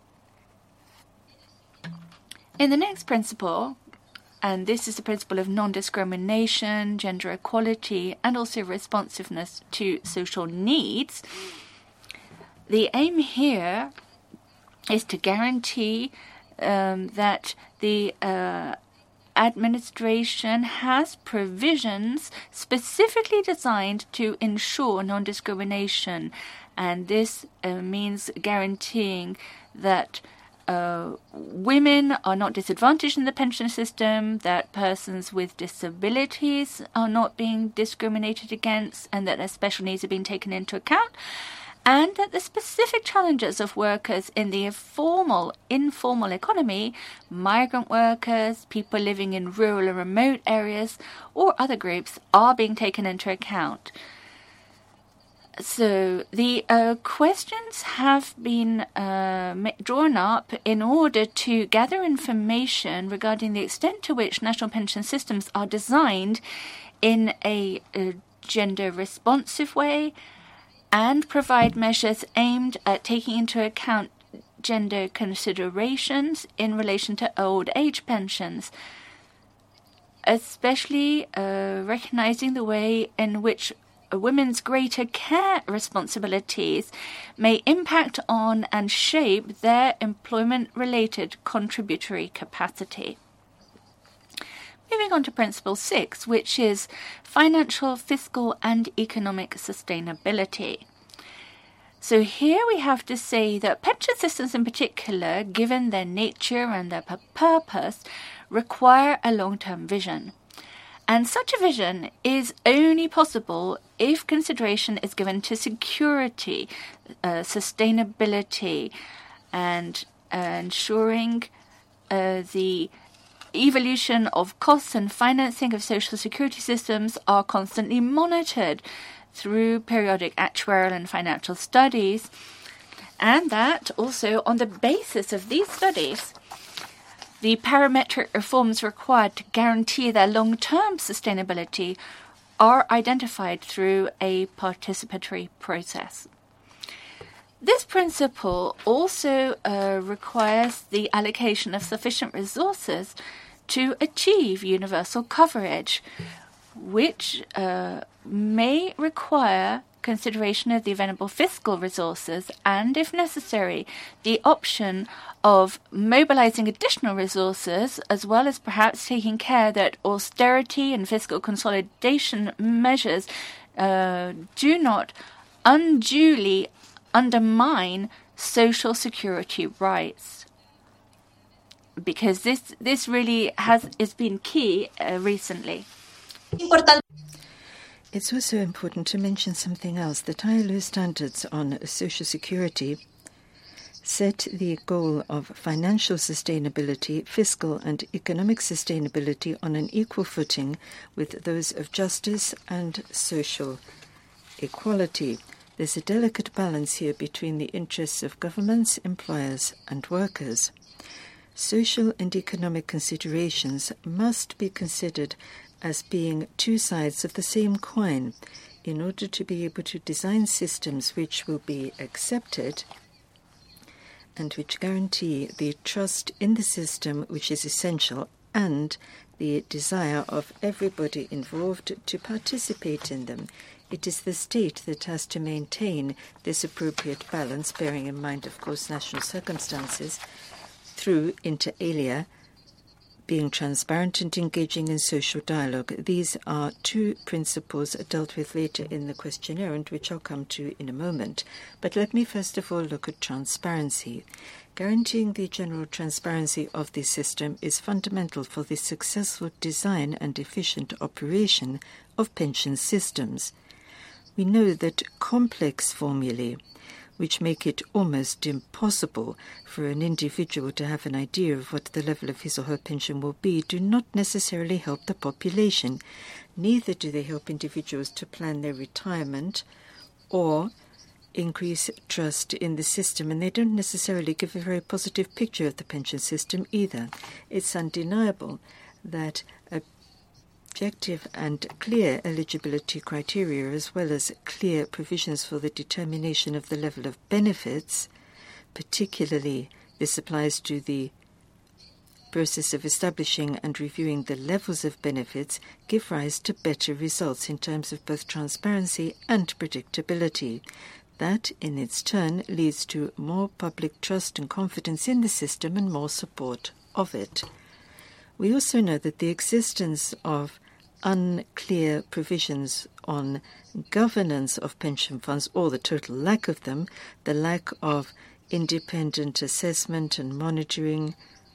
In the next principle, and this is the principle of non-discrimination, gender equality, and also responsiveness to social needs, the aim here is to guarantee that the administration has provisions specifically designed to ensure non-discrimination, and this means guaranteeing that women are not disadvantaged in the pension system, that persons with disabilities are not being discriminated against, and that their special needs are being taken into account, and that the specific challenges of workers in the informal economy, migrant workers, people living in rural or remote areas, or other groups, are being taken into account. So the questions have been drawn up in order to gather information regarding the extent to which national pension systems are designed in a gender-responsive way and provide measures aimed at taking into account gender considerations in relation to old age pensions, especially recognizing the way in which women's greater care responsibilities may impact on and shape their employment-related contributory capacity. Moving on to Principle 6, which is financial, fiscal, and economic sustainability. So here we have to say that pension systems in particular, given their nature and their purpose, require a long-term vision. And such a vision is only possible if consideration is given to security, sustainability, and ensuring the evolution of costs and financing of social security systems are constantly monitored through periodic actuarial and financial studies, and that also on the basis of these studies, the parametric reforms required to guarantee their long-term sustainability are identified through a participatory process. This principle also requires the allocation of sufficient resources to achieve universal coverage, which may require consideration of the available fiscal resources and, if necessary, the option of mobilizing additional resources, as well as perhaps taking care that austerity and fiscal consolidation measures do not unduly undermine social security rights. Because this really has been key recently. It's also important to mention something else. The ILO standards on social security set the goal of financial sustainability, fiscal and economic sustainability on an equal footing with those of justice and social equality. There's a delicate balance here between the interests of governments, employers, and workers. Social and economic considerations must be considered as being two sides of the same coin in order to be able to design systems which will be accepted and which guarantee the trust in the system which is essential and the desire of everybody involved to participate in them. It is the state that has to maintain this appropriate balance, bearing in mind, of course, national circumstances, through inter alia, being transparent and engaging in social dialogue. These are two principles dealt with later in the questionnaire and which I'll come to in a moment. But let me first of all look at transparency. Guaranteeing the general transparency of the system is fundamental for the successful design and efficient operation of pension systems. We know that complex formulae, which make it almost impossible for an individual to have an idea of what the level of his or her pension will be, do not necessarily help the population. Neither do they help individuals to plan their retirement or increase trust in the system, and they don't necessarily give a very positive picture of the pension system either. It's undeniable that objective and clear eligibility criteria, as well as clear provisions for the determination of the level of benefits, particularly this applies to the process of establishing and reviewing the levels of benefits, give rise to better results in terms of both transparency and predictability. That, in its turn, leads to more public trust and confidence in the system and more support of it. We also know that the existence of unclear provisions on governance of pension funds, or the total lack of them, the lack of independent assessment and monitoring,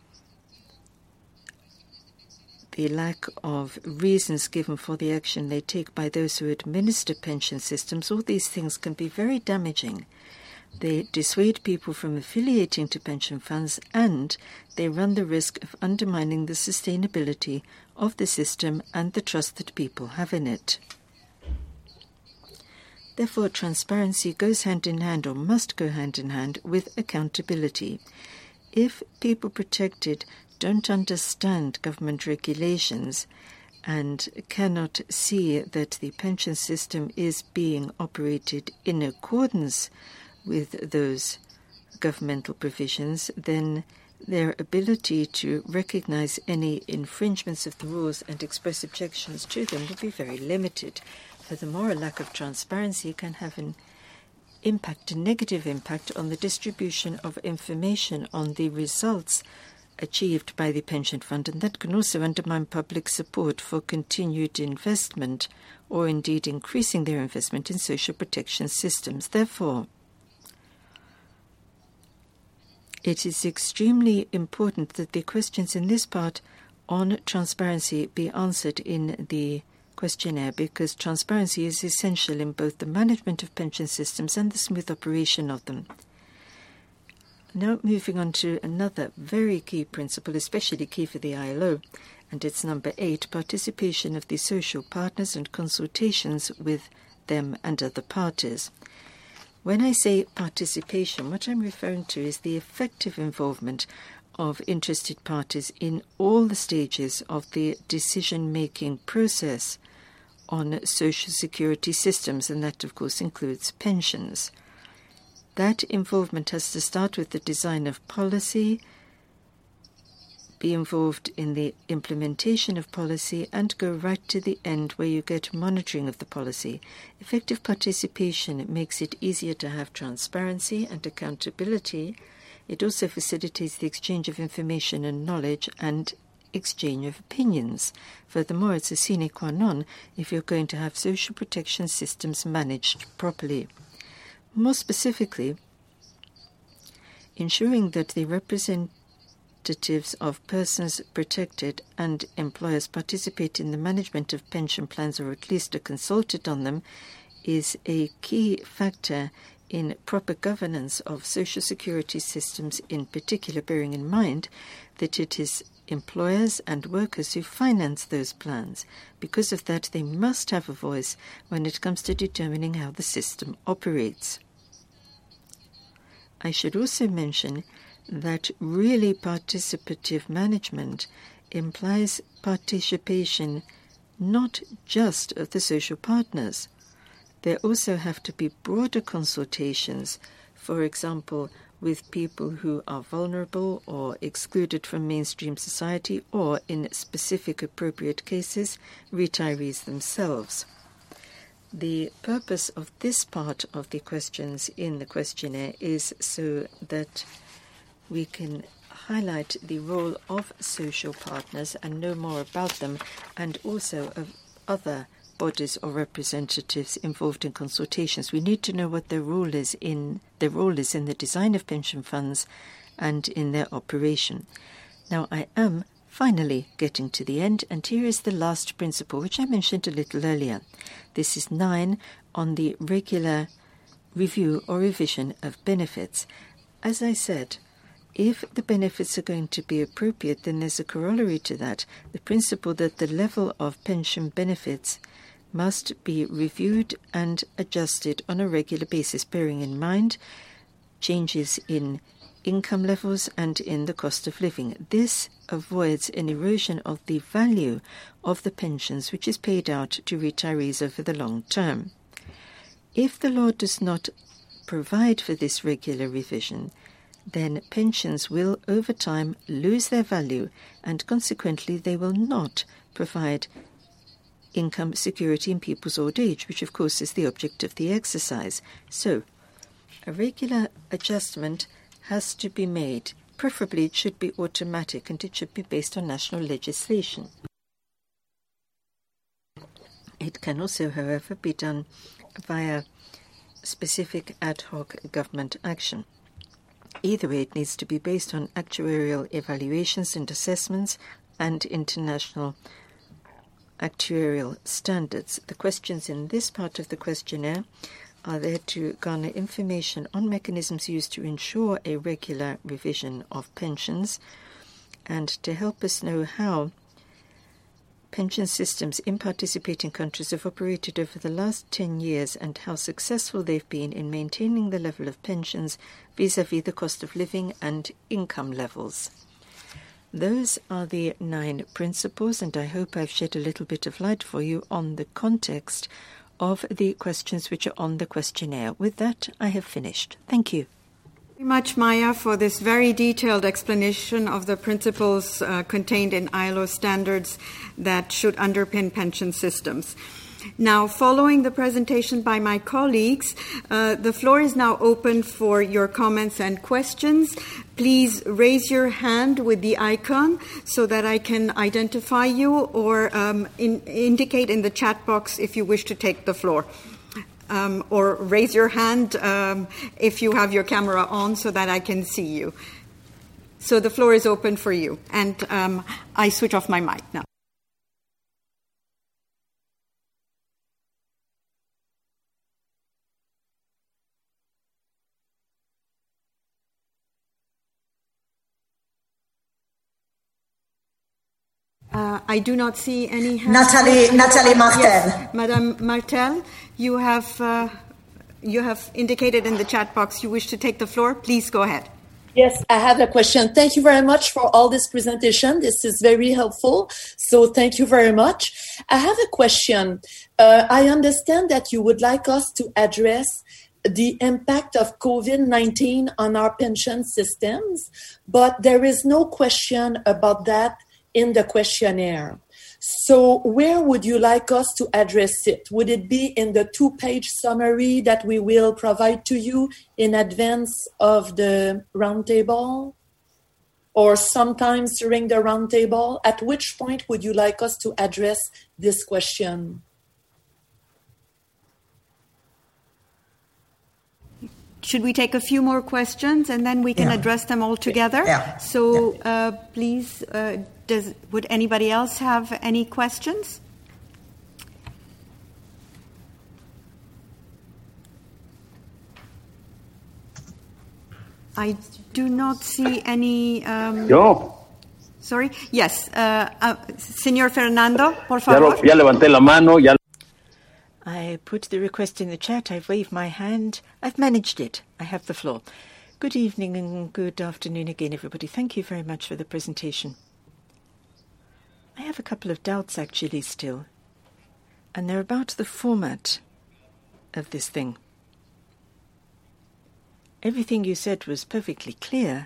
the lack of reasons given for the action they take by those who administer pension systems, all these things can be very damaging. They dissuade people from affiliating to pension funds, and they run the risk of undermining the sustainability of the system and the trust that people have in it. Therefore, transparency goes hand in hand, or must go hand in hand, with accountability. If people protected don't understand government regulations and cannot see that the pension system is being operated in accordance with those governmental provisions, then their ability to recognize any infringements of the rules and express objections to them will be very limited. Furthermore, a lack of transparency can have a negative impact on the distribution of information on the results achieved by the pension fund, and that can also undermine public support for continued investment or indeed increasing their investment in social protection systems. Therefore, it is extremely important that the questions in this part on transparency be answered in the questionnaire, because transparency is essential in both the management of pension systems and the smooth operation of them. Now moving on to another very key principle, especially key for the ILO, and it's number 8, participation of the social partners and consultations with them and other parties. When I say participation, what I'm referring to is the effective involvement of interested parties in all the stages of the decision-making process on social security systems, and that, of course, includes pensions. That involvement has to start with the design of policy, be involved in the implementation of policy, and go right to the end where you get monitoring of the policy. Effective participation makes it easier to have transparency and accountability. It also facilitates the exchange of information and knowledge and exchange of opinions. Furthermore, it's a sine qua non if you're going to have social protection systems managed properly. More specifically, ensuring that the representatives of persons protected and employers participate in the management of pension plans, or at least are consulted on them, is a key factor in proper governance of social security systems, in particular, bearing in mind that it is employers and workers who finance those plans. Because of that, they must have a voice when it comes to determining how the system operates. I should also mention that really participative management implies participation not just of the social partners. There also have to be broader consultations, for example, with people who are vulnerable or excluded from mainstream society, or, in specific appropriate cases, retirees themselves. The purpose of this part of the questions in the questionnaire is so that we can highlight the role of social partners and know more about them, and also of other bodies or representatives involved in consultations. We need to know what their role is in the design of pension funds and in their operation. Now, I am finally getting to the end, and here is the last principle, which I mentioned a little earlier. This is 9 on the regular review or revision of benefits. As I said, if the benefits are going to be appropriate, then there's a corollary to that, the principle that the level of pension benefits must be reviewed and adjusted on a regular basis, bearing in mind changes in income levels and in the cost of living. This avoids an erosion of the value of the pensions which is paid out to retirees over the long term. If the law does not provide for this regular revision, then pensions will over time lose their value, and consequently they will not provide income security in people's old age, which of course is the object of the exercise. So, a regular adjustment has to be made. Preferably it should be automatic, and it should be based on national legislation. It can also, however, be done via specific ad hoc government action. Either way, it needs to be based on actuarial evaluations and assessments and international actuarial standards. The questions in this part of the questionnaire are there to garner information on mechanisms used to ensure a regular revision of pensions and to help us know how pension systems in participating countries have operated over the last 10 years and how successful they've been in maintaining the level of pensions vis-à-vis the cost of living and income levels. Those are the 9 principles, and I hope I've shed a little bit of light for you on the context of the questions which are on the questionnaire. With that, I have finished. Thank you. Thank you very much, Maya, for this very detailed explanation of the principles contained in ILO standards that should underpin pension systems. Now, following the presentation by my colleagues, the floor is now open for your comments and questions. Please raise your hand with the icon so that I can identify you, or indicate in the chat box if you wish to take the floor. Or raise your hand if you have your camera on so that I can see you. So the floor is open for you. And I switch off my mic now. I do not see any hands. Nathalie Martel. Yes, Madame Martel, you have indicated in the chat box you wish to take the floor. Please go ahead. Yes, I have a question. Thank you very much for all this presentation. This is very helpful. So thank you very much. I have a question. I understand that you would like us to address the impact of COVID-19 on our pension systems, but there is no question about that in the questionnaire. So where would you like us to address it? Would it be in the 2-page summary that we will provide to you in advance of the roundtable? Or sometimes during the roundtable? At which point would you like us to address this question? Should we take a few more questions and then we can address them all together? Yeah. So please, would anybody else have any questions? I do not see any... Yo. Sorry? Yes. Señor Fernando, por favor. Ya levanté la mano. I put the request in the chat. I've waved my hand. I've managed it. I have the floor. Good evening and good afternoon again, everybody. Thank you very much for the presentation. I have a couple of doubts, actually, still. And they're about the format of this thing. Everything you said was perfectly clear.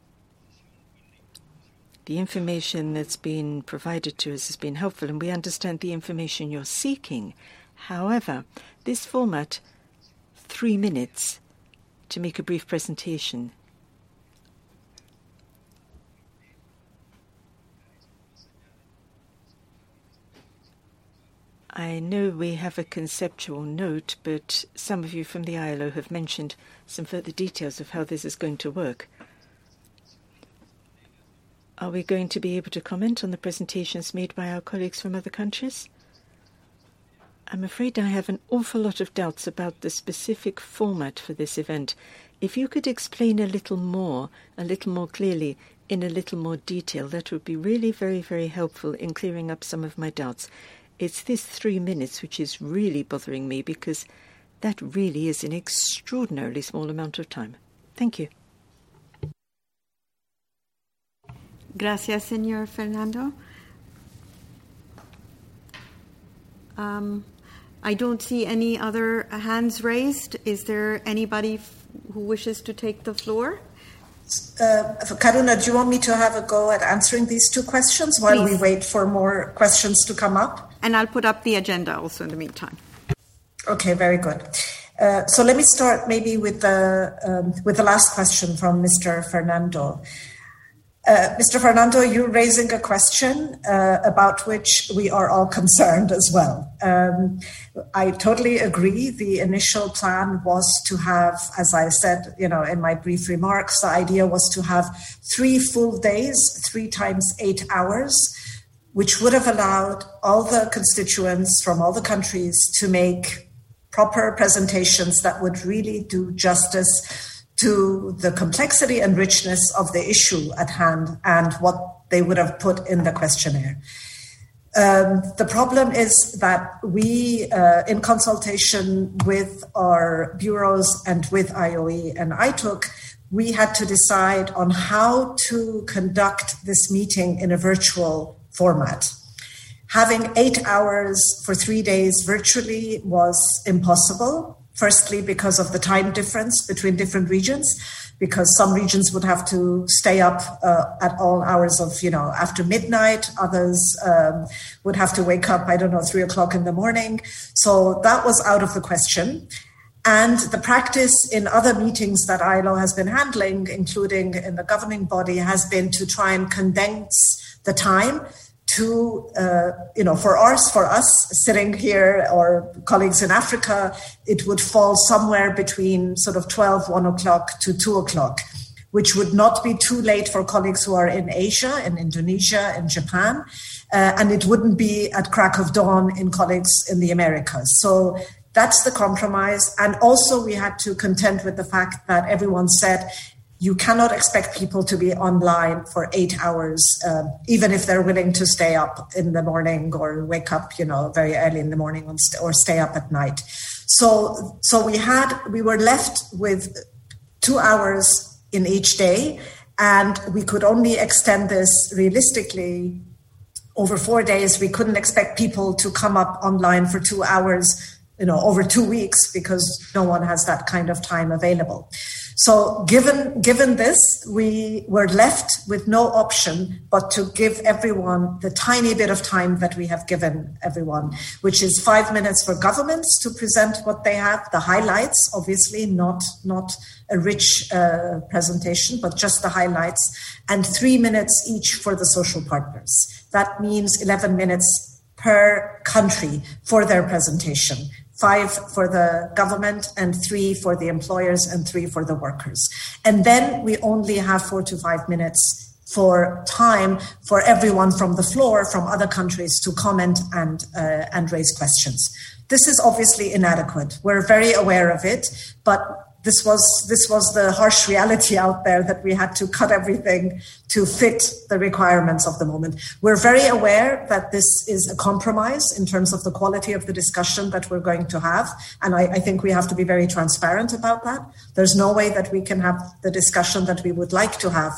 The information that's been provided to us has been helpful, and we understand the information you're seeking. However, this format, 3 minutes to make a brief presentation. I know we have a conceptual note, but some of you from the ILO have mentioned some further details of how this is going to work. Are we going to be able to comment on the presentations made by our colleagues from other countries? I'm afraid I have an awful lot of doubts about the specific format for this event. If you could explain a little more clearly, in a little more detail, that would be really very, very helpful in clearing up some of my doubts. It's this 3 minutes which is really bothering me, because that really is an extraordinarily small amount of time. Thank you. Gracias, Señor Fernando. I don't see any other hands raised. Is there anybody who wishes to take the floor? Karuna, do you want me to have a go at answering these 2 questions while we wait for more questions to come up? And I'll put up the agenda also in the meantime. Okay, very good. So let me start maybe with the last question from Mr. Fernando. Mr. Fernando, you're raising a question about which we are all concerned as well. I totally agree. The initial plan was to have, as I said, in my brief remarks, the idea was to have 3 full days, 3 times 8 hours, which would have allowed all the constituents from all the countries to make proper presentations that would really do justice to the complexity and richness of the issue at hand and what they would have put in the questionnaire. The problem is that we, in consultation with our bureaus and with IOE and ITUC, we had to decide on how to conduct this meeting in a virtual format. Having 8 hours for 3 days virtually was impossible. Firstly, because of the time difference between different regions, because some regions would have to stay up at all hours of, after midnight. Others would have to wake up, 3 o'clock in the morning. So that was out of the question. And the practice in other meetings that ILO has been handling, including in the governing body, has been to try and condense the time to, for us sitting here or colleagues in Africa, it would fall somewhere between sort of 12, 1 o'clock to 2 o'clock, which would not be too late for colleagues who are in Asia, in Indonesia, in Japan, and it wouldn't be at crack of dawn in colleagues in the Americas. So that's the compromise. And also we had to contend with the fact that everyone said, you cannot expect people to be online for 8 hours, even if they're willing to stay up in the morning or wake up, very early in the morning or stay up at night. So we were left with 2 hours in each day, and we could only extend this realistically over 4 days. We couldn't expect people to come up online for 2 hours, over 2 weeks, because no one has that kind of time available. So given this, we were left with no option but to give everyone the tiny bit of time that we have given everyone, which is 5 minutes for governments to present what they have, the highlights, obviously not a rich presentation, but just the highlights, and 3 minutes each for the social partners. That means 11 minutes per country for their presentation. 5 for the government and 3 for the employers and 3 for the workers. And then we only have 4 to 5 minutes for time for everyone from the floor, from other countries, to comment and raise questions. This is obviously inadequate. We're very aware of it, but this was the harsh reality out there, that we had to cut everything to fit the requirements of the moment. We're very aware that this is a compromise in terms of the quality of the discussion that we're going to have. And I think we have to be very transparent about that. There's no way that we can have the discussion that we would like to have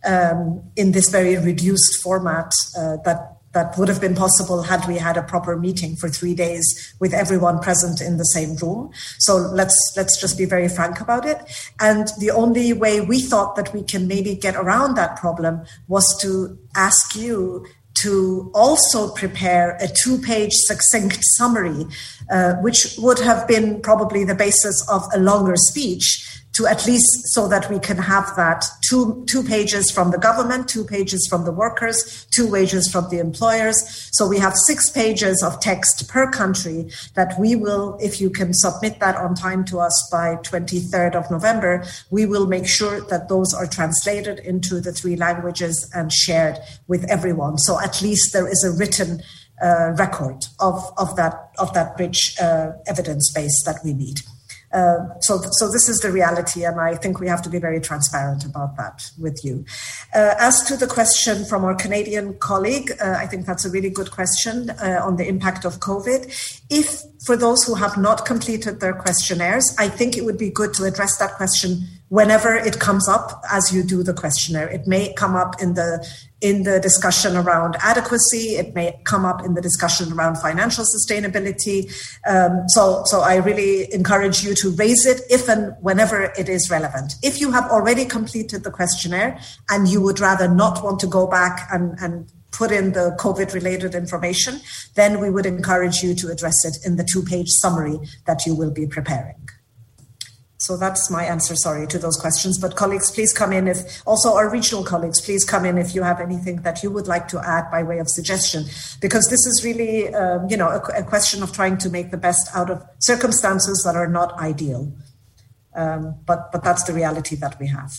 in this very reduced format that would have been possible had we had a proper meeting for 3 days with everyone present in the same room. So let's just be very frank about it. And the only way we thought that we can maybe get around that problem was to ask you to also prepare a 2-page succinct summary, which would have been probably the basis of a longer speech, to at least so that we can have that two pages from the government, 2 pages from the workers, 2 pages from the employers. So we have 6 pages of text per country that we will, if you can submit that on time to us by 23rd of November, we will make sure that those are translated into the 3 languages and shared with everyone. So at least there is a written record of that rich evidence base that we need. So this is the reality, and I think we have to be very transparent about that with you. As to the question from our Canadian colleague, I think that's a really good question on the impact of COVID. If, for those who have not completed their questionnaires, I think it would be good to address that question whenever it comes up as you do the questionnaire. It may come up in the discussion around adequacy. It may come up in the discussion around financial sustainability. So I really encourage you to raise it if and whenever it is relevant. If you have already completed the questionnaire and you would rather not want to go back and put in the COVID-related information, then we would encourage you to address it in the 2-page summary that you will be preparing. So that's my answer, sorry, to those questions. But colleagues, please come in also our regional colleagues, please come in if you have anything that you would like to add by way of suggestion, because this is really, a question of trying to make the best out of circumstances that are not ideal. But that's the reality that we have.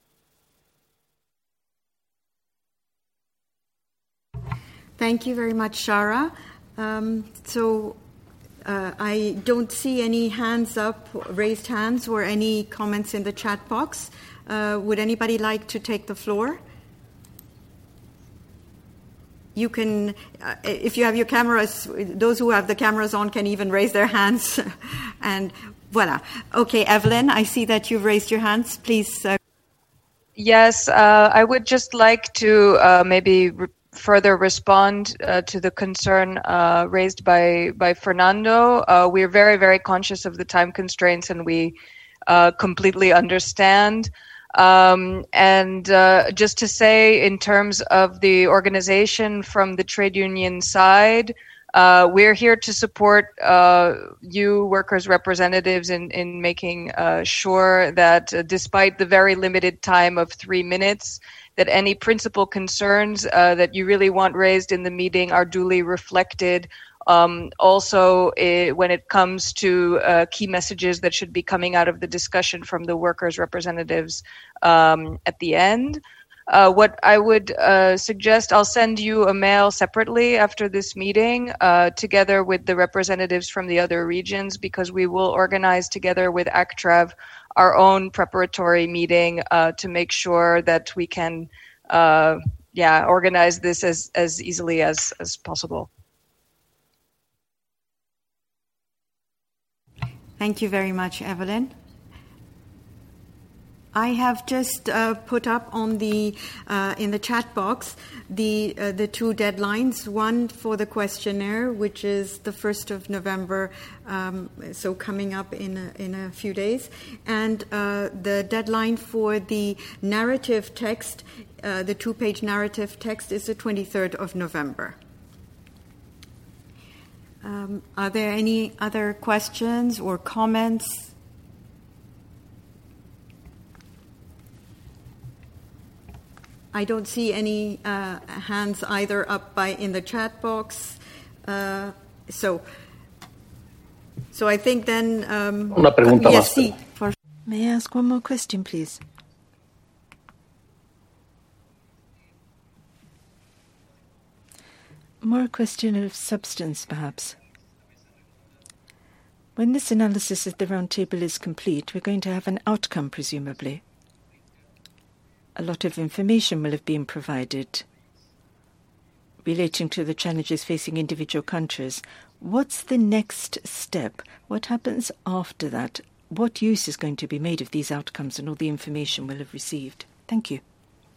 Thank you very much, Shara. I don't see any raised hands or any comments in the chat box. Would anybody like to take the floor? You can, if you have your cameras, those who have the cameras on can even raise their hands. And voila. Okay, Evelyn, I see that you've raised your hands. Please. Yes, I would just like to maybe further respond to the concern raised by Fernando. We're very, very conscious of the time constraints, and we completely understand. And just to say, in terms of the organization from the trade union side, we're here to support you, workers' representatives, in making sure that despite the very limited time of 3 minutes, that any principal concerns that you really want raised in the meeting are duly reflected. Also, when it comes to key messages that should be coming out of the discussion from the workers' representatives at the end. What I would suggest, I'll send you a mail separately after this meeting, together with the representatives from the other regions, because we will organize together with ACTRAV our own preparatory meeting to make sure that we can organize this as easily as possible. Thank you very much, Evelyn. I have just put up on in the chat box the two deadlines. One for the questionnaire, which is the 1st of November, so coming up in a few days, and the deadline for the narrative text, the 2-page narrative text, is the 23rd of November. Are there any other questions or comments? I don't see any hands either up in the chat box. So I think then. Una pregunta yes, más. May I ask one more question, please? More a question of substance, perhaps. When this analysis of the roundtable is complete, we're going to have an outcome, presumably. A lot of information will have been provided relating to the challenges facing individual countries. What's the next step? What happens after that? What use is going to be made of these outcomes and all the information we'll have received? Thank you.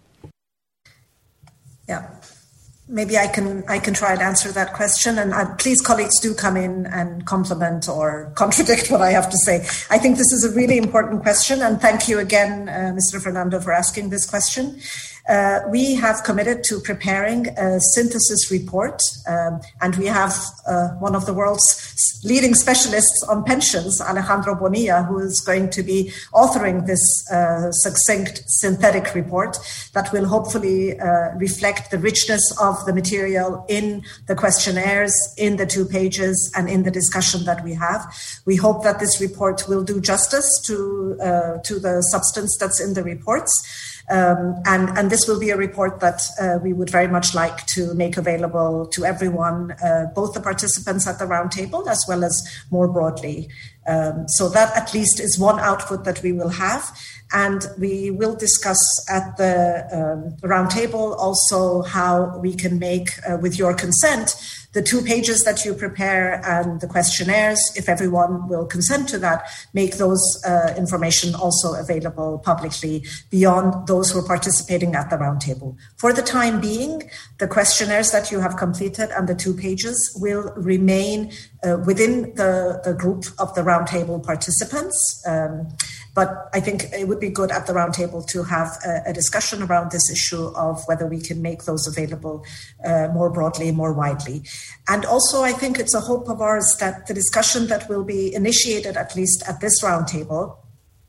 Yeah. Maybe I can try and answer that question, and please, colleagues, do come in and compliment or contradict what I have to say. I think this is a really important question, and thank you again, Mr. Fernando, for asking this question. We have committed to preparing a synthesis report, and we have one of the world's leading specialists on pensions, Alejandro Bonilla, who is going to be authoring this succinct synthetic report that will hopefully reflect the richness of the material in the questionnaires, in the 2 pages, and in the discussion that we have. We hope that this report will do justice to the substance that's in the reports. And this will be a report that we would very much like to make available to everyone, both the participants at the roundtable as well as more broadly. So that at least is one output that we will have. And we will discuss at the roundtable also how we can make, with your consent, the 2 pages that you prepare and the questionnaires, if everyone will consent to that, make those information also available publicly beyond those who are participating at the roundtable. For the time being, the questionnaires that you have completed and the 2 pages will remain within the group of the roundtable participants. But I think it would be good at the roundtable to have a discussion around this issue of whether we can make those available more broadly, more widely. And also, I think it's a hope of ours that the discussion that will be initiated, at least at this roundtable,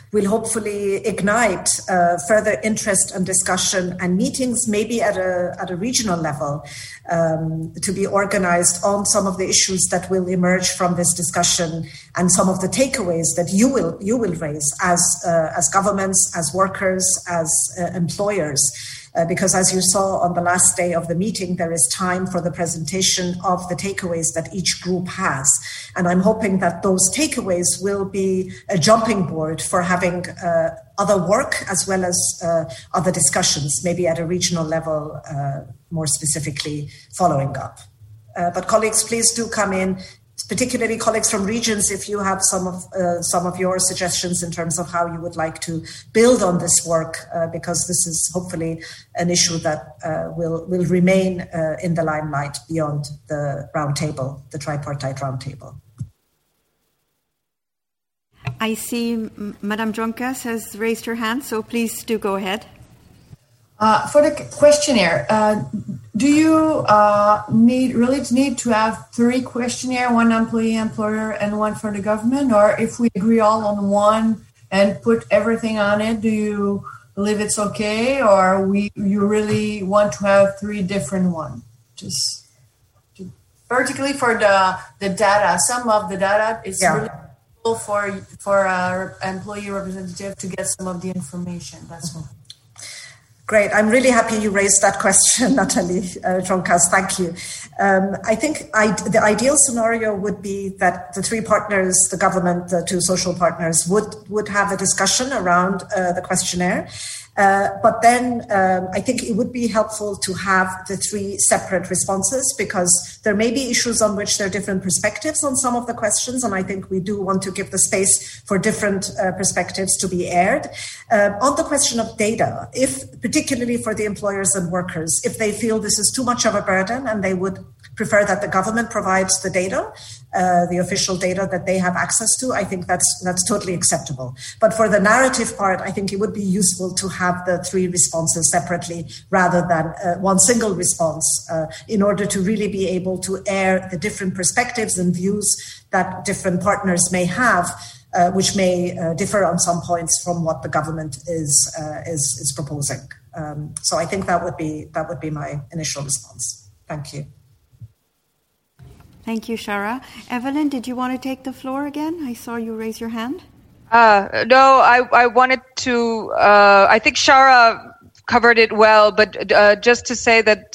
will hopefully ignite further interest and discussion and meetings, maybe at a regional level, to be organized on some of the issues that will emerge from this discussion and some of the takeaways that you will raise as governments, as workers, as employers. Because as you saw on the last day of the meeting, there is time for the presentation of the takeaways that each group has. And I'm hoping that those takeaways will be a jumping board for having other work as well as other discussions, maybe at a regional level, more specifically following up. But colleagues, please do come in, particularly colleagues from regions, if you have some of your suggestions in terms of how you would like to build on this work, because this is hopefully an issue that will remain in the limelight beyond the roundtable, the tripartite roundtable. I see Madame Joncas has raised her hand, so please do go ahead. For the questionnaire, do you need to have 3 questionnaires, one employee, employer, and one for the government? Or if we agree all on one and put everything on it, do you believe it's okay? Or you really want to have 3 different ones? Just particularly for the data. Some of the data is really useful for our employee representative to get some of the information. That's all. Great. I'm really happy you raised that question, Nathalie Joncas. Thank you. I think the ideal scenario would be that the 3 partners, the government, the 2 social partners, would have a discussion around the questionnaire. But then I think it would be helpful to have the 3 separate responses, because there may be issues on which there are different perspectives on some of the questions. And I think we do want to give the space for different perspectives to be aired. On the question of data, particularly for the employers and workers, if they feel this is too much of a burden and they would prefer that the government provides the data, the official data that they have access to, I think that's totally acceptable. But for the narrative part, I think it would be useful to have the 3 responses separately rather than one single response, in order to really be able to air the different perspectives and views that different partners may have, which may differ on some points from what the government is proposing. So I think that would be my initial response. Thank you. Thank you, Shara. Evelyn, did you want to take the floor again? I saw you raise your hand. No, I wanted to, I think Shara covered it well, but just to say that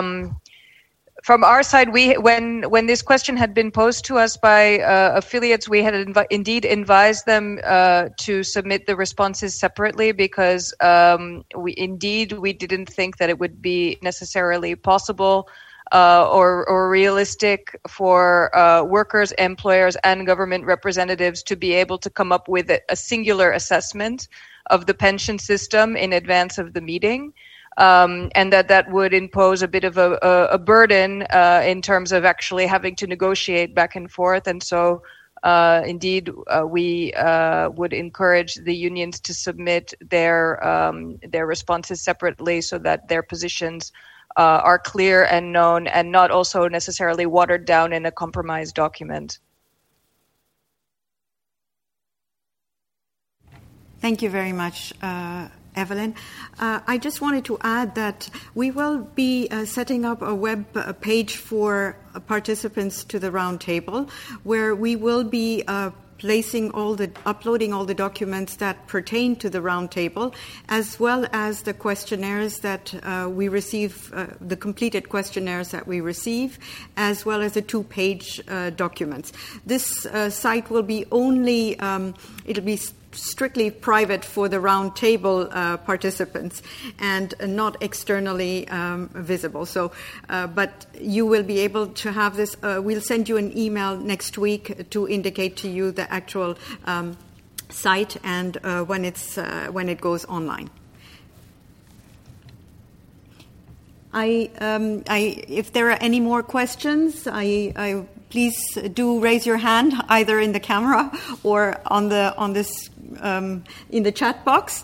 from our side, when this question had been posed to us by affiliates, we had indeed advised them to submit the responses separately, because we didn't think that it would be necessarily possible or realistic for workers, employers, and government representatives to be able to come up with a singular assessment of the pension system in advance of the meeting, and that would impose a bit of a burden in terms of actually having to negotiate back and forth. And so indeed, we would encourage the unions to submit their responses separately, so that their positions are clear and known, and not also necessarily watered down in a compromise document. Thank you very much, Evelyn. I just wanted to add that we will be setting up a web page for participants to the roundtable, where we will be uploading all the documents that pertain to the roundtable, as well as the questionnaires that we receive, the completed questionnaires that we receive, as well as the 2-page documents. This site will be it'll be strictly private for the roundtable participants and not externally visible. So, but you will be able to have this. We'll send you an email next week to indicate to you the actual site and when it goes online. If there are any more questions, please do raise your hand either in the camera or in the chat box.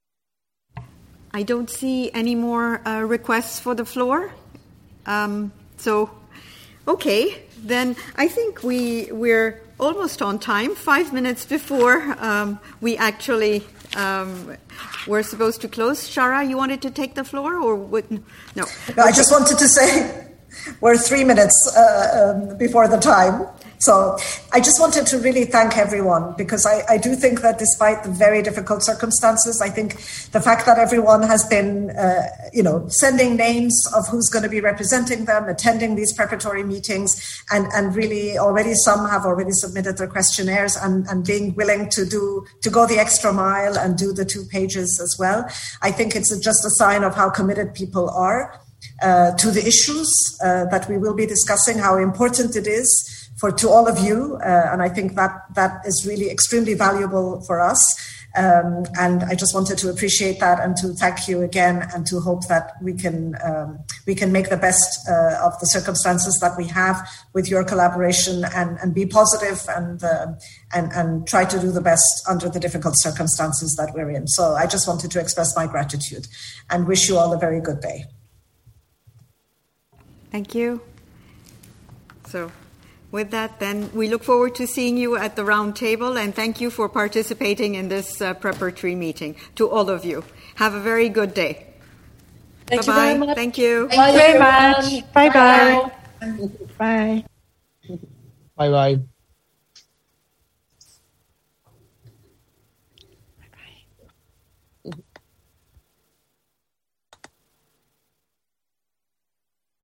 I don't see any more requests for the floor. So, okay, then I think we're almost on time, 5 minutes before we actually were supposed to close. Shara, you wanted to take the floor, or would no? No, I just wanted to say we're 3 minutes before the time. So I just wanted to really thank everyone, because I do think that despite the very difficult circumstances, I think the fact that everyone has been, sending names of who's going to be representing them, attending these preparatory meetings, and really already some have already submitted their questionnaires and being willing to go the extra mile and do the 2 pages as well. I think it's just a sign of how committed people are to the issues that we will be discussing, how important it is to all of you, and I think that is really extremely valuable for us. And I just wanted to appreciate that and to thank you again, and to hope that we can make the best of the circumstances that we have with your collaboration, and be positive and try to do the best under the difficult circumstances that we're in. So I just wanted to express my gratitude and wish you all a very good day. Thank you. So, with that, then, we look forward to seeing you at the round table, and thank you for participating in this preparatory meeting. To all of you, have a very good day. Thank you very much. Thank you. Thank you very much. Bye-bye. Bye. Bye-bye.